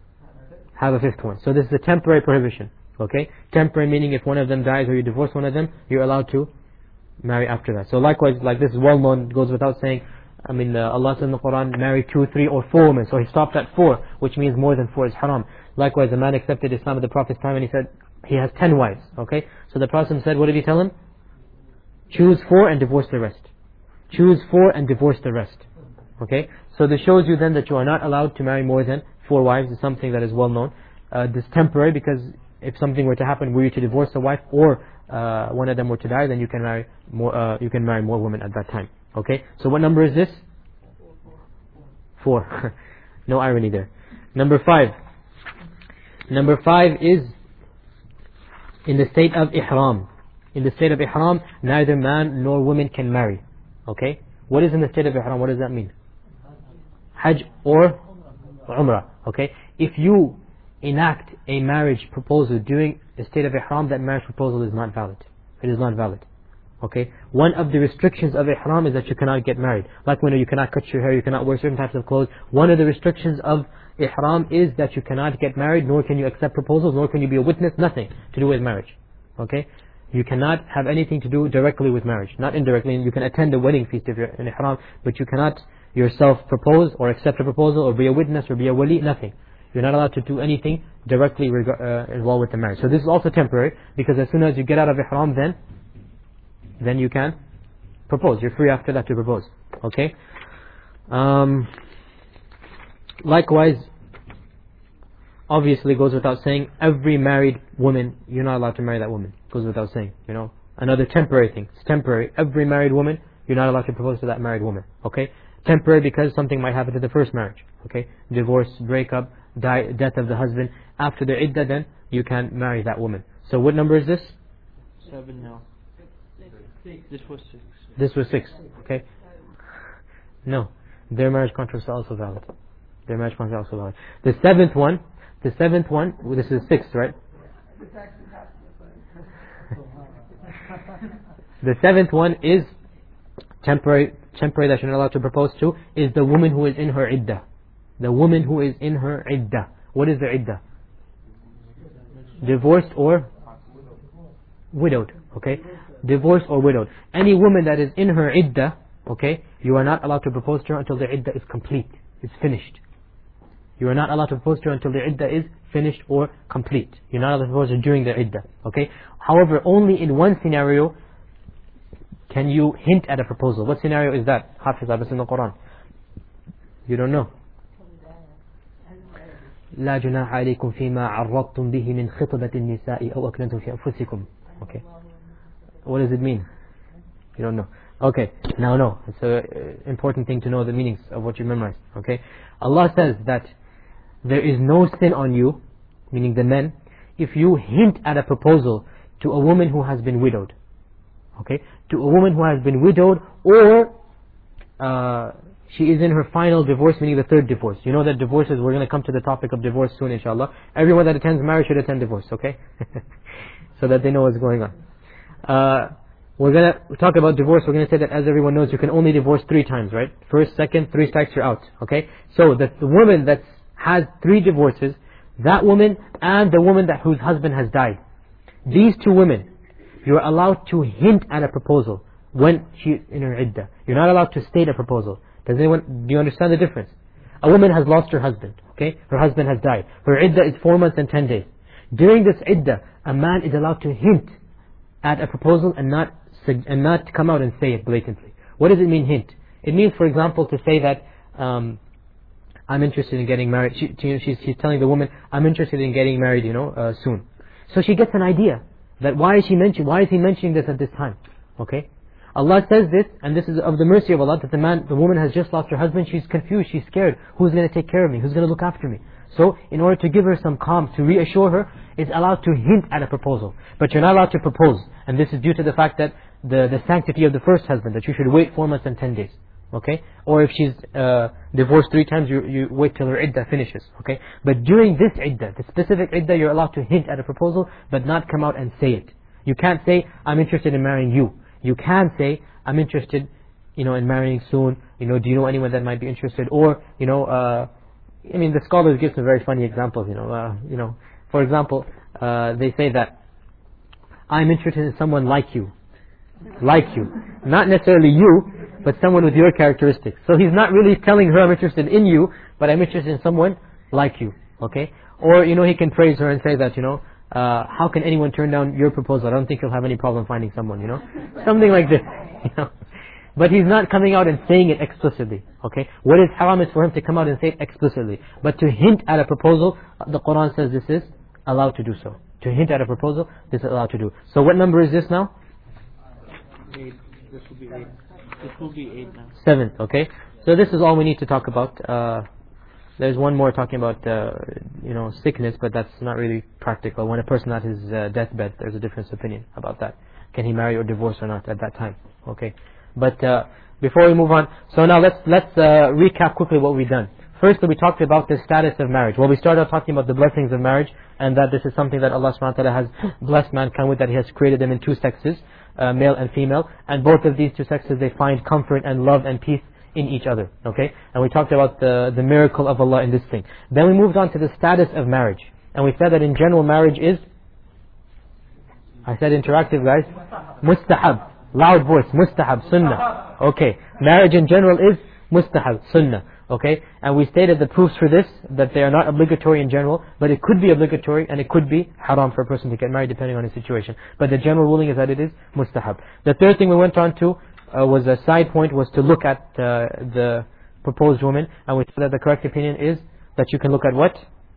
have a fifth one. So this is a temporary prohibition. Okay, temporary meaning if one of them dies or you divorce one of them, you're allowed to marry after that. So likewise, like this is well known, goes without saying. I mean, uh, Allah says in the Quran, marry two, three, or four women. So He stopped at four, which means more than four is haram. Likewise, a man accepted Islam at the Prophet's time and he said, he has ten wives, okay? So the Prophet said, what did he tell him? Choose four and divorce the rest. Choose four and divorce the rest. Okay? So this shows you then that you are not allowed to marry more than four wives. It's something that is well known. Uh, this is temporary, because if something were to happen, were you to divorce a wife, or uh, one of them were to die, then you can marry more. Uh, you can marry more women at that time. Okay? So what number is this? Four. No irony there. Number five. Number five is in the state of ihram. In the state of ihram, neither man nor woman can marry. Okay? What is in the state of ihram? What does that mean? Hajj or Umrah. Okay? If you enact a marriage proposal during a state of ihram, that marriage proposal is not valid. It is not valid. Okay? One of the restrictions of ihram is that you cannot get married. Like when you cannot cut your hair, you cannot wear certain types of clothes. One of the restrictions of ihram is that you cannot get married, nor can you accept proposals, nor can you be a witness, nothing to do with marriage. Okay? You cannot have anything to do directly with marriage. Not indirectly. You can attend a wedding feast if you're in ihram, but you cannot yourself propose or accept a proposal or be a witness or be a wali, nothing. You're not allowed to do anything directly uh, involved with the marriage. So this is also temporary, because as soon as you get out of ihram, then then you can propose. You're free after that to propose. Okay? Um, likewise, obviously goes without saying, every married woman, you're not allowed to marry that woman. Goes without saying, you know. Another temporary thing. It's temporary. Every married woman, you're not allowed to propose to that married woman. Okay? Temporary because something might happen to the first marriage. Okay? Divorce, breakup, die, death of the husband. After the iddah, then you can marry that woman. So what number is this? Seven now. This was six. This was six. Okay? No. Their marriage contracts are also valid. Their marriage contracts are also valid. The seventh one, the seventh one, well, this is six, right? The seventh one is temporary, temporary that you're not allowed to propose to, is the woman who is in her iddah. The woman who is in her iddah. What is the iddah? Divorced or widowed. Okay? Divorced or widowed. Any woman that is in her iddah, okay, you are not allowed to propose to her until the iddah is complete. It's finished. You are not allowed to propose to her until the iddah is finished or complete. You're not allowed to propose to her during the iddah. Okay? However, only in one scenario can you hint at a proposal. What scenario is that? Hafiz, Abbas in the Quran. You don't know. لا جناح عليكم فيما عرضتم به من خطبة النساء أو أكننتم في أنفسكم. Okay. What does it mean? You don't know. Okay. Now no. It's an important thing to know the meanings of what you memorized. Okay. Allah says that there is no sin on you, meaning the men, if you hint at a proposal to a woman who has been widowed. Okay. To a woman who has been widowed, or uh, she is in her final divorce, meaning the third divorce. You know that divorces, we're going to come to the topic of divorce soon, inshallah. Everyone that attends marriage should attend divorce, okay? So that they know what's going on. Uh, we're going to talk about divorce. We're going to say that, as everyone knows, you can only divorce three times, right? First, second, three strikes, you're out, okay? So the, the woman that has three divorces, that woman and the woman that whose husband has died, these two women, you're allowed to hint at a proposal when she's in her iddah. You're not allowed to state a proposal. Does anyone, do you understand the difference? A woman has lost her husband, okay? Her husband has died. Her iddah is four months and ten days. During this iddah, a man is allowed to hint at a proposal and not and not come out and say it blatantly. What does it mean, hint? It means, for example, to say that um, I'm interested in getting married. She, she's, she's telling the woman, I'm interested in getting married, you know, uh, soon. So she gets an idea that why is she mentioning, why is he mentioning this at this time? Okay? Allah says this, and this is of the mercy of Allah, that the man, the woman has just lost her husband, she's confused, she's scared. Who's going to take care of me? Who's going to look after me? So, in order to give her some calm, to reassure her, it's allowed to hint at a proposal. But you're not allowed to propose. And this is due to the fact that the, the sanctity of the first husband, that you should wait four months and ten days. Okay? Or if she's uh, divorced three times, you, you wait till her iddah finishes. Okay? But during this iddah, the specific iddah, you're allowed to hint at a proposal, but not come out and say it. You can't say, I'm interested in marrying you. You can say, I'm interested, you know, in marrying soon. You know, do you know anyone that might be interested? Or, you know, uh, I mean, the scholars give some very funny examples. You know, uh, you know, for example, uh, they say that I'm interested in someone like you, like you, not necessarily you, but someone with your characteristics. So he's not really telling her I'm interested in you, but I'm interested in someone like you. Okay? Or, you know, he can praise her and say that, you know, uh, how can anyone turn down your proposal? I don't think you'll have any problem finding someone, you know. Something like this, you know. But he's not coming out and saying it explicitly, okay. What is haram is for him to come out and say it explicitly. But to hint at a proposal, the Quran says this is allowed to do so. To hint at a proposal, this is allowed to do. So what number is this now? Eight. This will be eight. This will be eight now. Seventh, okay. So this is all we need to talk about. Uh, there's one more talking about, uh, you know, sickness, but that's not really practical. When a person at his uh, deathbed, there's a different opinion about that. Can he marry or divorce or not at that time? Okay. But uh, before we move on, so now let's let's uh, recap quickly what we've done. Firstly, we talked about the status of marriage. Well, we started out talking about the blessings of marriage, and that this is something that Allah subhanahu wa ta'ala has blessed mankind with, that He has created them in two sexes, uh, male and female, and both of these two sexes, they find comfort and love and peace in each other, okay? And we talked about the, the miracle of Allah in this thing. Then we moved on to the status of marriage, and we said that in general marriage is, I said interactive guys, mustahab, loud voice, mustahab, sunnah, okay? Marriage in general is mustahab, sunnah. Okay, and we stated the proofs for this, that they are not obligatory in general, but it could be obligatory and it could be haram for a person to get married depending on his situation. But the general ruling is that it is mustahab. The third thing we went on to uh, was a side point, was to look at uh, the proposed woman, and we said that the correct opinion is that you can look at what?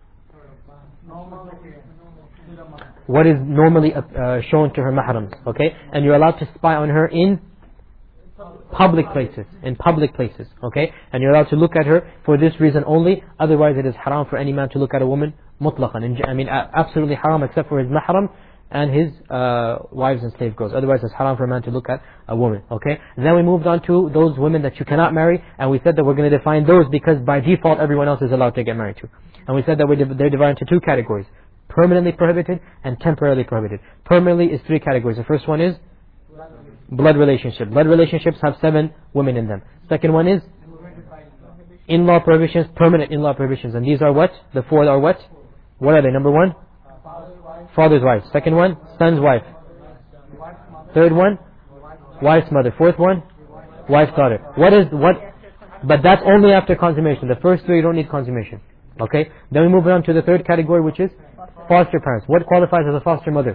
What is normally uh, shown to her mahrams, okay? And you're allowed to spy on her in public places, in public places, okay? And you're allowed to look at her for this reason only. Otherwise it is haram for any man to look at a woman mutlaqan. I mean absolutely haram except for his mahram and his uh, wives and slave girls. Otherwise it's haram for a man to look at a woman, okay? And then we moved on to those women that you cannot marry, and we said that we're going to define those because by default everyone else is allowed to get married to. And we said that we're, they're divided into two categories: permanently prohibited and temporarily prohibited. Permanently is three categories. The first one is blood relationship. Blood relationships have seven women in them. Second one is in-law prohibitions, permanent in-law prohibitions. And these are what? The four are what? What are they? Number one? Father's wife. Second one? Son's wife. Third one? Wife's mother. Fourth one? Wife's daughter. What is, what? But that's only after consummation. The first three you don't need consummation. Okay? Then we move on to the third category, which is foster parents. What qualifies as a foster mother?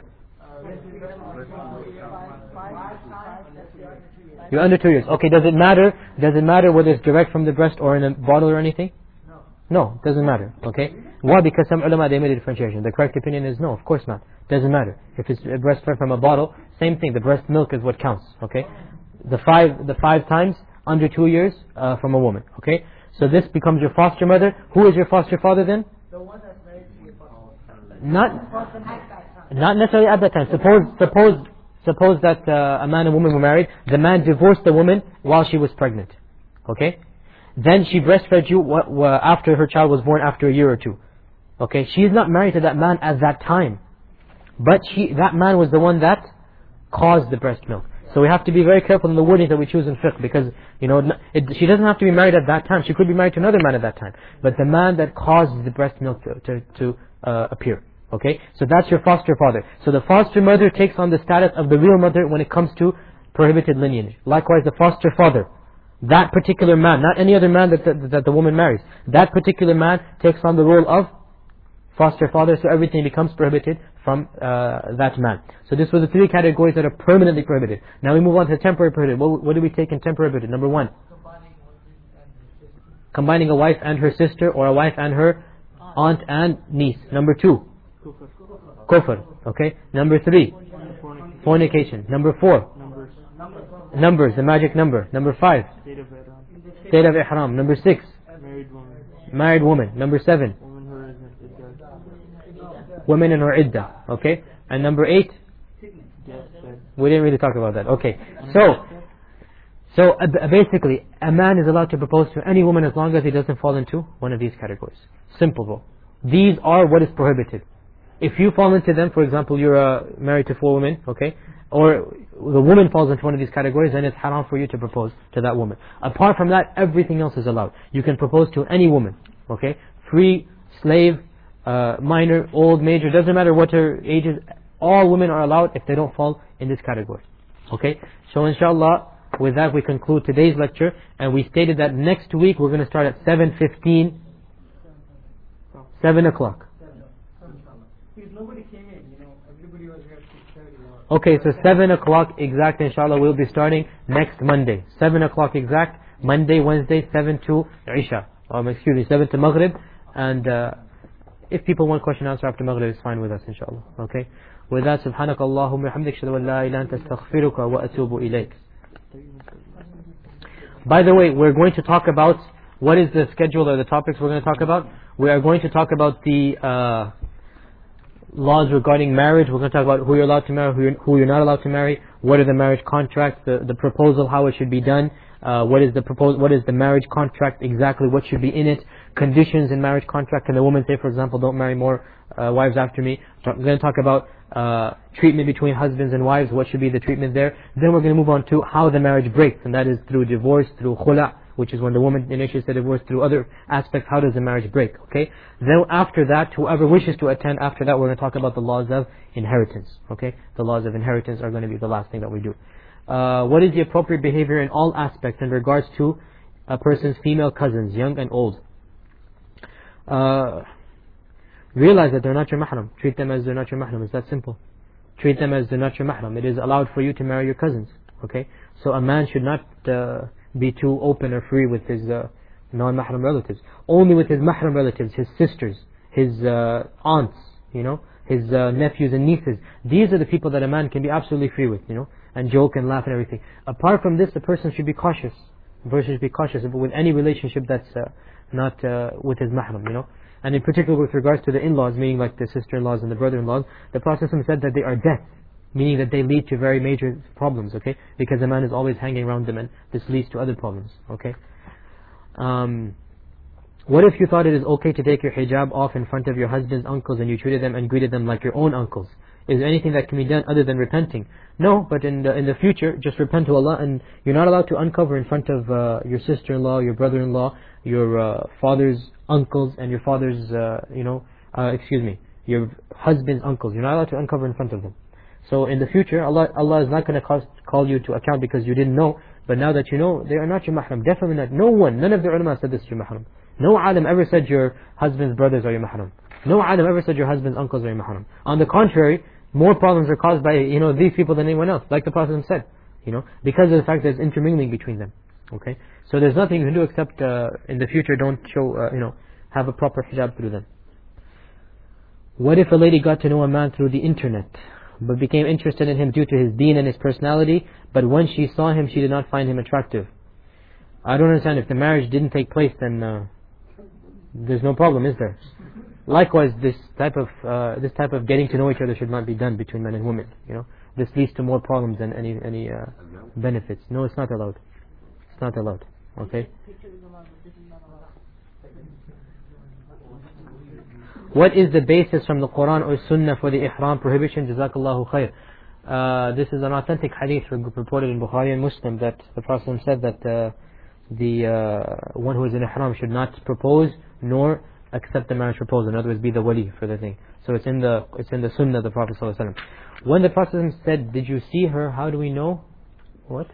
You're under two years. Okay, does it matter? Does it matter whether it's direct from the breast or in a bottle or anything? No. No, doesn't matter. Okay? Why? Because some ulama, they made a differentiation. The correct opinion is no, of course not. Doesn't matter. If it's a breastfed from a bottle, same thing. The breast milk is what counts. Okay? The five, the five times under two years uh, from a woman. Okay? So this becomes your foster mother. Who is your foster father then? The one that's married to your father. Not, not necessarily at that time. Suppose, suppose. Suppose that uh, a man and woman were married. The man divorced the woman while she was pregnant. Okay? Then she breastfed you wh- wh- after her child was born, after a year or two. Okay? She is not married to that man at that time. But she, that man was the one that caused the breast milk. So we have to be very careful in the wording that we choose in fiqh, because, you know, it, she doesn't have to be married at that time. She could be married to another man at that time. But the man that caused the breast milk to, to, to uh, appear. Okay, so that's your foster father. So the foster mother takes on the status of the real mother when it comes to prohibited lineage. Likewise, the foster father, that particular man, not any other man that the, that the woman marries, that particular man takes on the role of foster father, so everything becomes prohibited from uh, that man. So this was the three categories that are permanently prohibited. Now we move on to temporary prohibited. What, what do we take in temporary prohibited? Number one, combining a wife and her sister, or a wife and her aunt and niece. Number two, kufr. Okay. Number three, fornication. Number four, Numbers. numbers, the magic number. Number five, State of ihram. state of ihram. Number six, Married woman. married woman. Number seven, Woman who is in iddah. women in her iddah. Okay. And number eight, Yes, sir. we didn't really talk about that. Okay. So, so uh, b- basically, a man is allowed to propose to any woman as long as he doesn't fall into one of these categories. Simple though. These are what is prohibited. If you fall into them, for example, you're uh, married to four women, okay, or the woman falls into one of these categories, then it's haram for you to propose to that woman. Apart from that, everything else is allowed. You can propose to any woman, okay, free, slave, uh, minor, old, major, doesn't matter what her age is. All women are allowed if they don't fall in this category. Okay, so inshallah, with that we conclude today's lecture, and we stated that next week we're going to start at seven fifteen, seven o'clock. Because nobody came in. Okay, so seven o'clock exact, inshallah, we'll be starting next Monday. seven o'clock exact, Monday, Wednesday, seven to Isha. Um, excuse me, seven to Maghrib. And uh, if people want question answer after Maghrib, it's fine with us, inshallah. Okay? With that, subhanak Allahumma hamdik, shadu wa la ilaha anta astaghfiruka wa atubu ilayk. By the way, we're going to talk about, what is the schedule or the topics we're going to talk about? We are going to talk about the uh, laws regarding marriage. We're going to talk about who you're allowed to marry, who you're, who you're not allowed to marry, what are the marriage contracts, the, the proposal, how it should be done, uh, what is the propos- what is the marriage contract exactly, what should be in it, conditions in marriage contract. Can the woman say, for example, don't marry more uh, wives after me? So we're going to talk about uh, treatment between husbands and wives, what should be the treatment there. Then we're going to move on to how the marriage breaks, and that is through divorce, through khula, which is when the woman initiates the divorce, through other aspects, how does the marriage break, okay? Then after that, whoever wishes to attend, after that we're going to talk about the laws of inheritance, okay? The laws of inheritance are going to be the last thing that we do. Uh, what is the appropriate behavior in all aspects in regards to a person's female cousins, young and old? Uh, realize that they're not your mahram. Treat them as they're not your mahram. It's that simple. Treat them as they're not your mahram. It is allowed for you to marry your cousins, okay? So a man should not uh, be too open or free with his uh, non-mahram relatives. Only with his mahram relatives, his sisters, his uh, aunts, you know, his uh, nephews and nieces. These are the people that a man can be absolutely free with, you know, and joke and laugh and everything. Apart from this, a person should be cautious. A person should be cautious with any relationship that's uh, not uh, with his mahram, you know. And in particular with regards to the in-laws, meaning like the sister-in-laws and the brother-in-laws, the Prophet said that they are death, meaning that they lead to very major problems, okay? Because a man is always hanging around them and this leads to other problems, okay? Um, what if you thought it is okay to take your hijab off in front of your husband's uncles and you treated them and greeted them like your own uncles? Is there anything that can be done other than repenting? No, but in the, in the future, just repent to Allah, and you're not allowed to uncover in front of uh, your sister-in-law, your brother-in-law, your uh, father's uncles, and your father's, uh, you know, uh, excuse me, your husband's uncles. You're not allowed to uncover in front of them. So in the future, Allah, Allah is not going to call you to account because you didn't know, but now that you know, they are not your mahram. Definitely not. No one, none of the ulama said this is your mahram. No alim ever said your husband's brothers are your mahram. No alim ever said your husband's uncles are your mahram. On the contrary, more problems are caused by, you know, these people than anyone else, like the Prophet said, you know, because of the fact there's intermingling between them. Okay, so there's nothing you can do except uh, in the future don't show, uh, you know, have a proper hijab through them. What if a lady got to know a man through the internet, but became interested in him due to his deen and his personality, but when she saw him, she did not find him attractive? I don't understand. If the marriage didn't take place, then uh, there's no problem, is there? Likewise, this type of uh, this type of getting to know each other should not be done between men and women. You know, this leads to more problems than any any uh, benefits. No, it's not allowed. It's not allowed. Okay. What is the basis from the Quran or Sunnah for the ihram prohibition? Jazakallahu khair. Uh, this is an authentic hadith reported in Bukhari and Muslim that the Prophet said that uh, the uh, one who is in ihram should not propose nor accept the marriage proposal. In other words, be the wali for the thing. So it's in the it's in the Sunnah of the Prophet sallallahu alaihi wasallam. When the Prophet said, "Did you see her?" How do we know? What?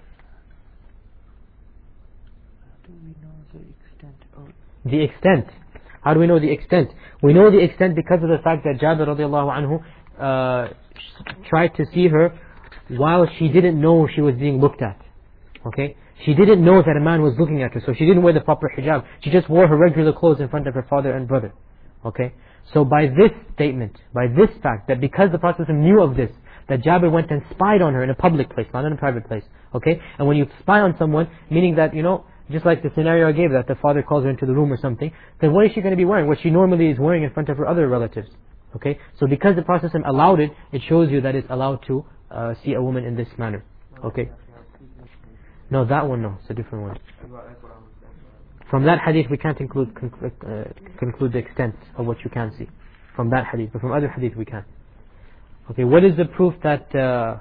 How do we know the extent of the extent? How do we know the extent? We know the extent because of the fact that Jabir radiallahu anhu uh, tried to see her while she didn't know she was being looked at. Okay? She didn't know that a man was looking at her, so she didn't wear the proper hijab. She just wore her regular clothes in front of her father and brother. Okay? So by this statement, by this fact, that because the Prophet knew of this, that Jabir went and spied on her in a public place, not in a private place. Okay? And when you spy on someone, meaning that, you know, just like the scenario I gave, that the father calls her into the room or something, then what is she going to be wearing? What she normally is wearing in front of her other relatives. Okay? So because the Prophet allowed it, it shows you that it's allowed to uh, see a woman in this manner. Okay? No, that one no, it's a different one. From that hadith we can't include, conclude, uh, conclude the extent of what you can see. From that hadith, but from other hadith we can. Okay, what is the proof that uh,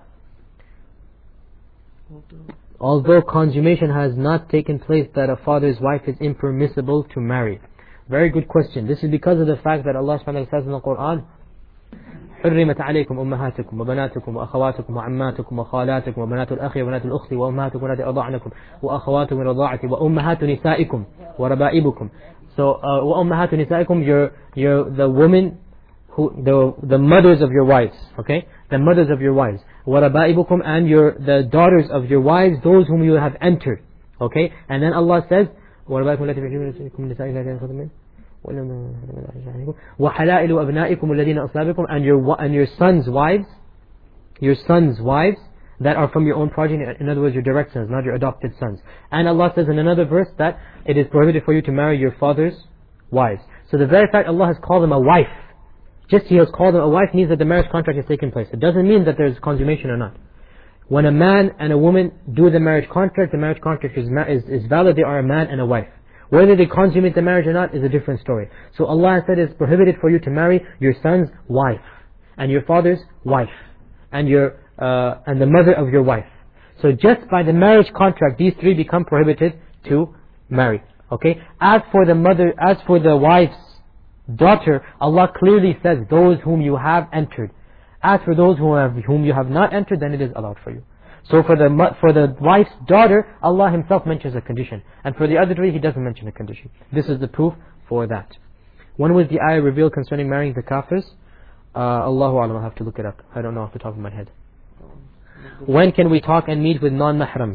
although consummation has not taken place, that a father's wife is impermissible to marry? Very good question. This is because of the fact that Allah subhanahu wa ta'ala says in the Quran, حرمت عليكم أمهاتكم وبناتكم وأخواتكم وعماتكم وخالاتكم وبنات الأخ وبنات الأخت وأمهاتكم التي أرضعنكم وأخواتكم من الرضاعة وأمهات نسائكم وربائبكم. So uh, وأمهات نسائكم, your your the women who the the mothers of your wives, okay, the mothers of your wives, وَرَبَائِبُكُمْ, and your, the daughters of your wives, those whom you have entered. Okay? And then Allah says, وَرَبَائِبُكُمْ الَّتِي فِي حُجُورِكُم مِّن نِّسَائِكُمْ الَّتِي خَطَبْتُم وَحَلَائِلُ أَبْنَائِكُمُ الَّذِينَ أَصْلَابِكُمْ, and your and your sons' wives, your sons' wives that are from your own progeny. In other words, your direct sons, not your adopted sons. And Allah says in another verse that it is prohibited for you to marry your father's wives. So the very fact Allah has called them a wife, just He has called them a wife, means that the marriage contract has taken place. It doesn't mean that there's consummation or not. When a man and a woman do the marriage contract, the marriage contract is, is, is valid. They are a man and a wife. Whether they consummate the marriage or not is a different story. So Allah has said it's prohibited for you to marry your son's wife, and your father's wife, and your uh, and the mother of your wife. So just by the marriage contract, these three become prohibited to marry. Okay. As for the mother, as for the wife's daughter, Allah clearly says those whom you have entered. As for those who have, whom you have not entered, then it is allowed for you. So for the for the wife's daughter, Allah Himself mentions a condition, and for the other three, He doesn't mention a condition. This is the proof for that. When was the ayah revealed concerning marrying the kafirs? Uh, Allahu A'lam, I'll have to look it up. I don't know off the top of my head. When can we talk and meet with non-mahrams?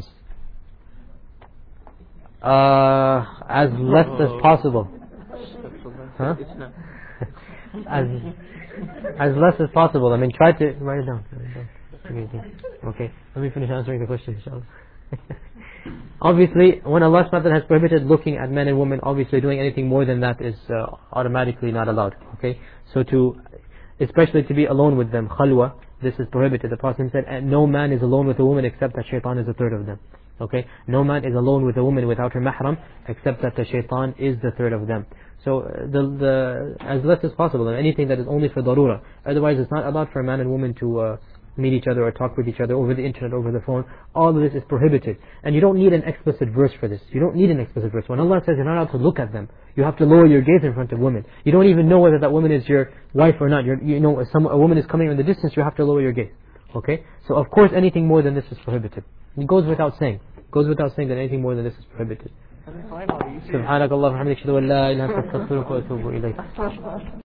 Uh, as less as possible. Huh? as as less as possible. I mean, try to write it down. Write it down. Okay, let me finish answering the question, inshallah. Obviously, when Allah subhanahu wa ta'ala has prohibited looking at men and women, obviously doing anything more than that is uh, automatically not allowed. Okay, so to, especially to be alone with them, khalwa, this is prohibited. The Prophet said, and no man is alone with a woman except that shaitan is a third of them. Okay, no man is alone with a woman without her mahram except that the shaitan is the third of them. So uh, the the as less as possible, and anything that is only for darura. Otherwise, it's not allowed for a man and woman to uh, meet each other or talk with each other over the internet, over the phone. All of this is prohibited. And you don't need an explicit verse for this. You don't need an explicit verse. When Allah says you're not allowed to look at them, you have to lower your gaze in front of women. You don't even know whether that woman is your wife or not. You're, you know, if some, a woman is coming in the distance, you have to lower your gaze. Okay? So of course anything more than this is prohibited. It goes without saying. It goes without saying that anything more than this is prohibited. سبحانك اللهم وبحمدك أشهد أن لا إله إلا أنت أستغفرك وأتوب إليك.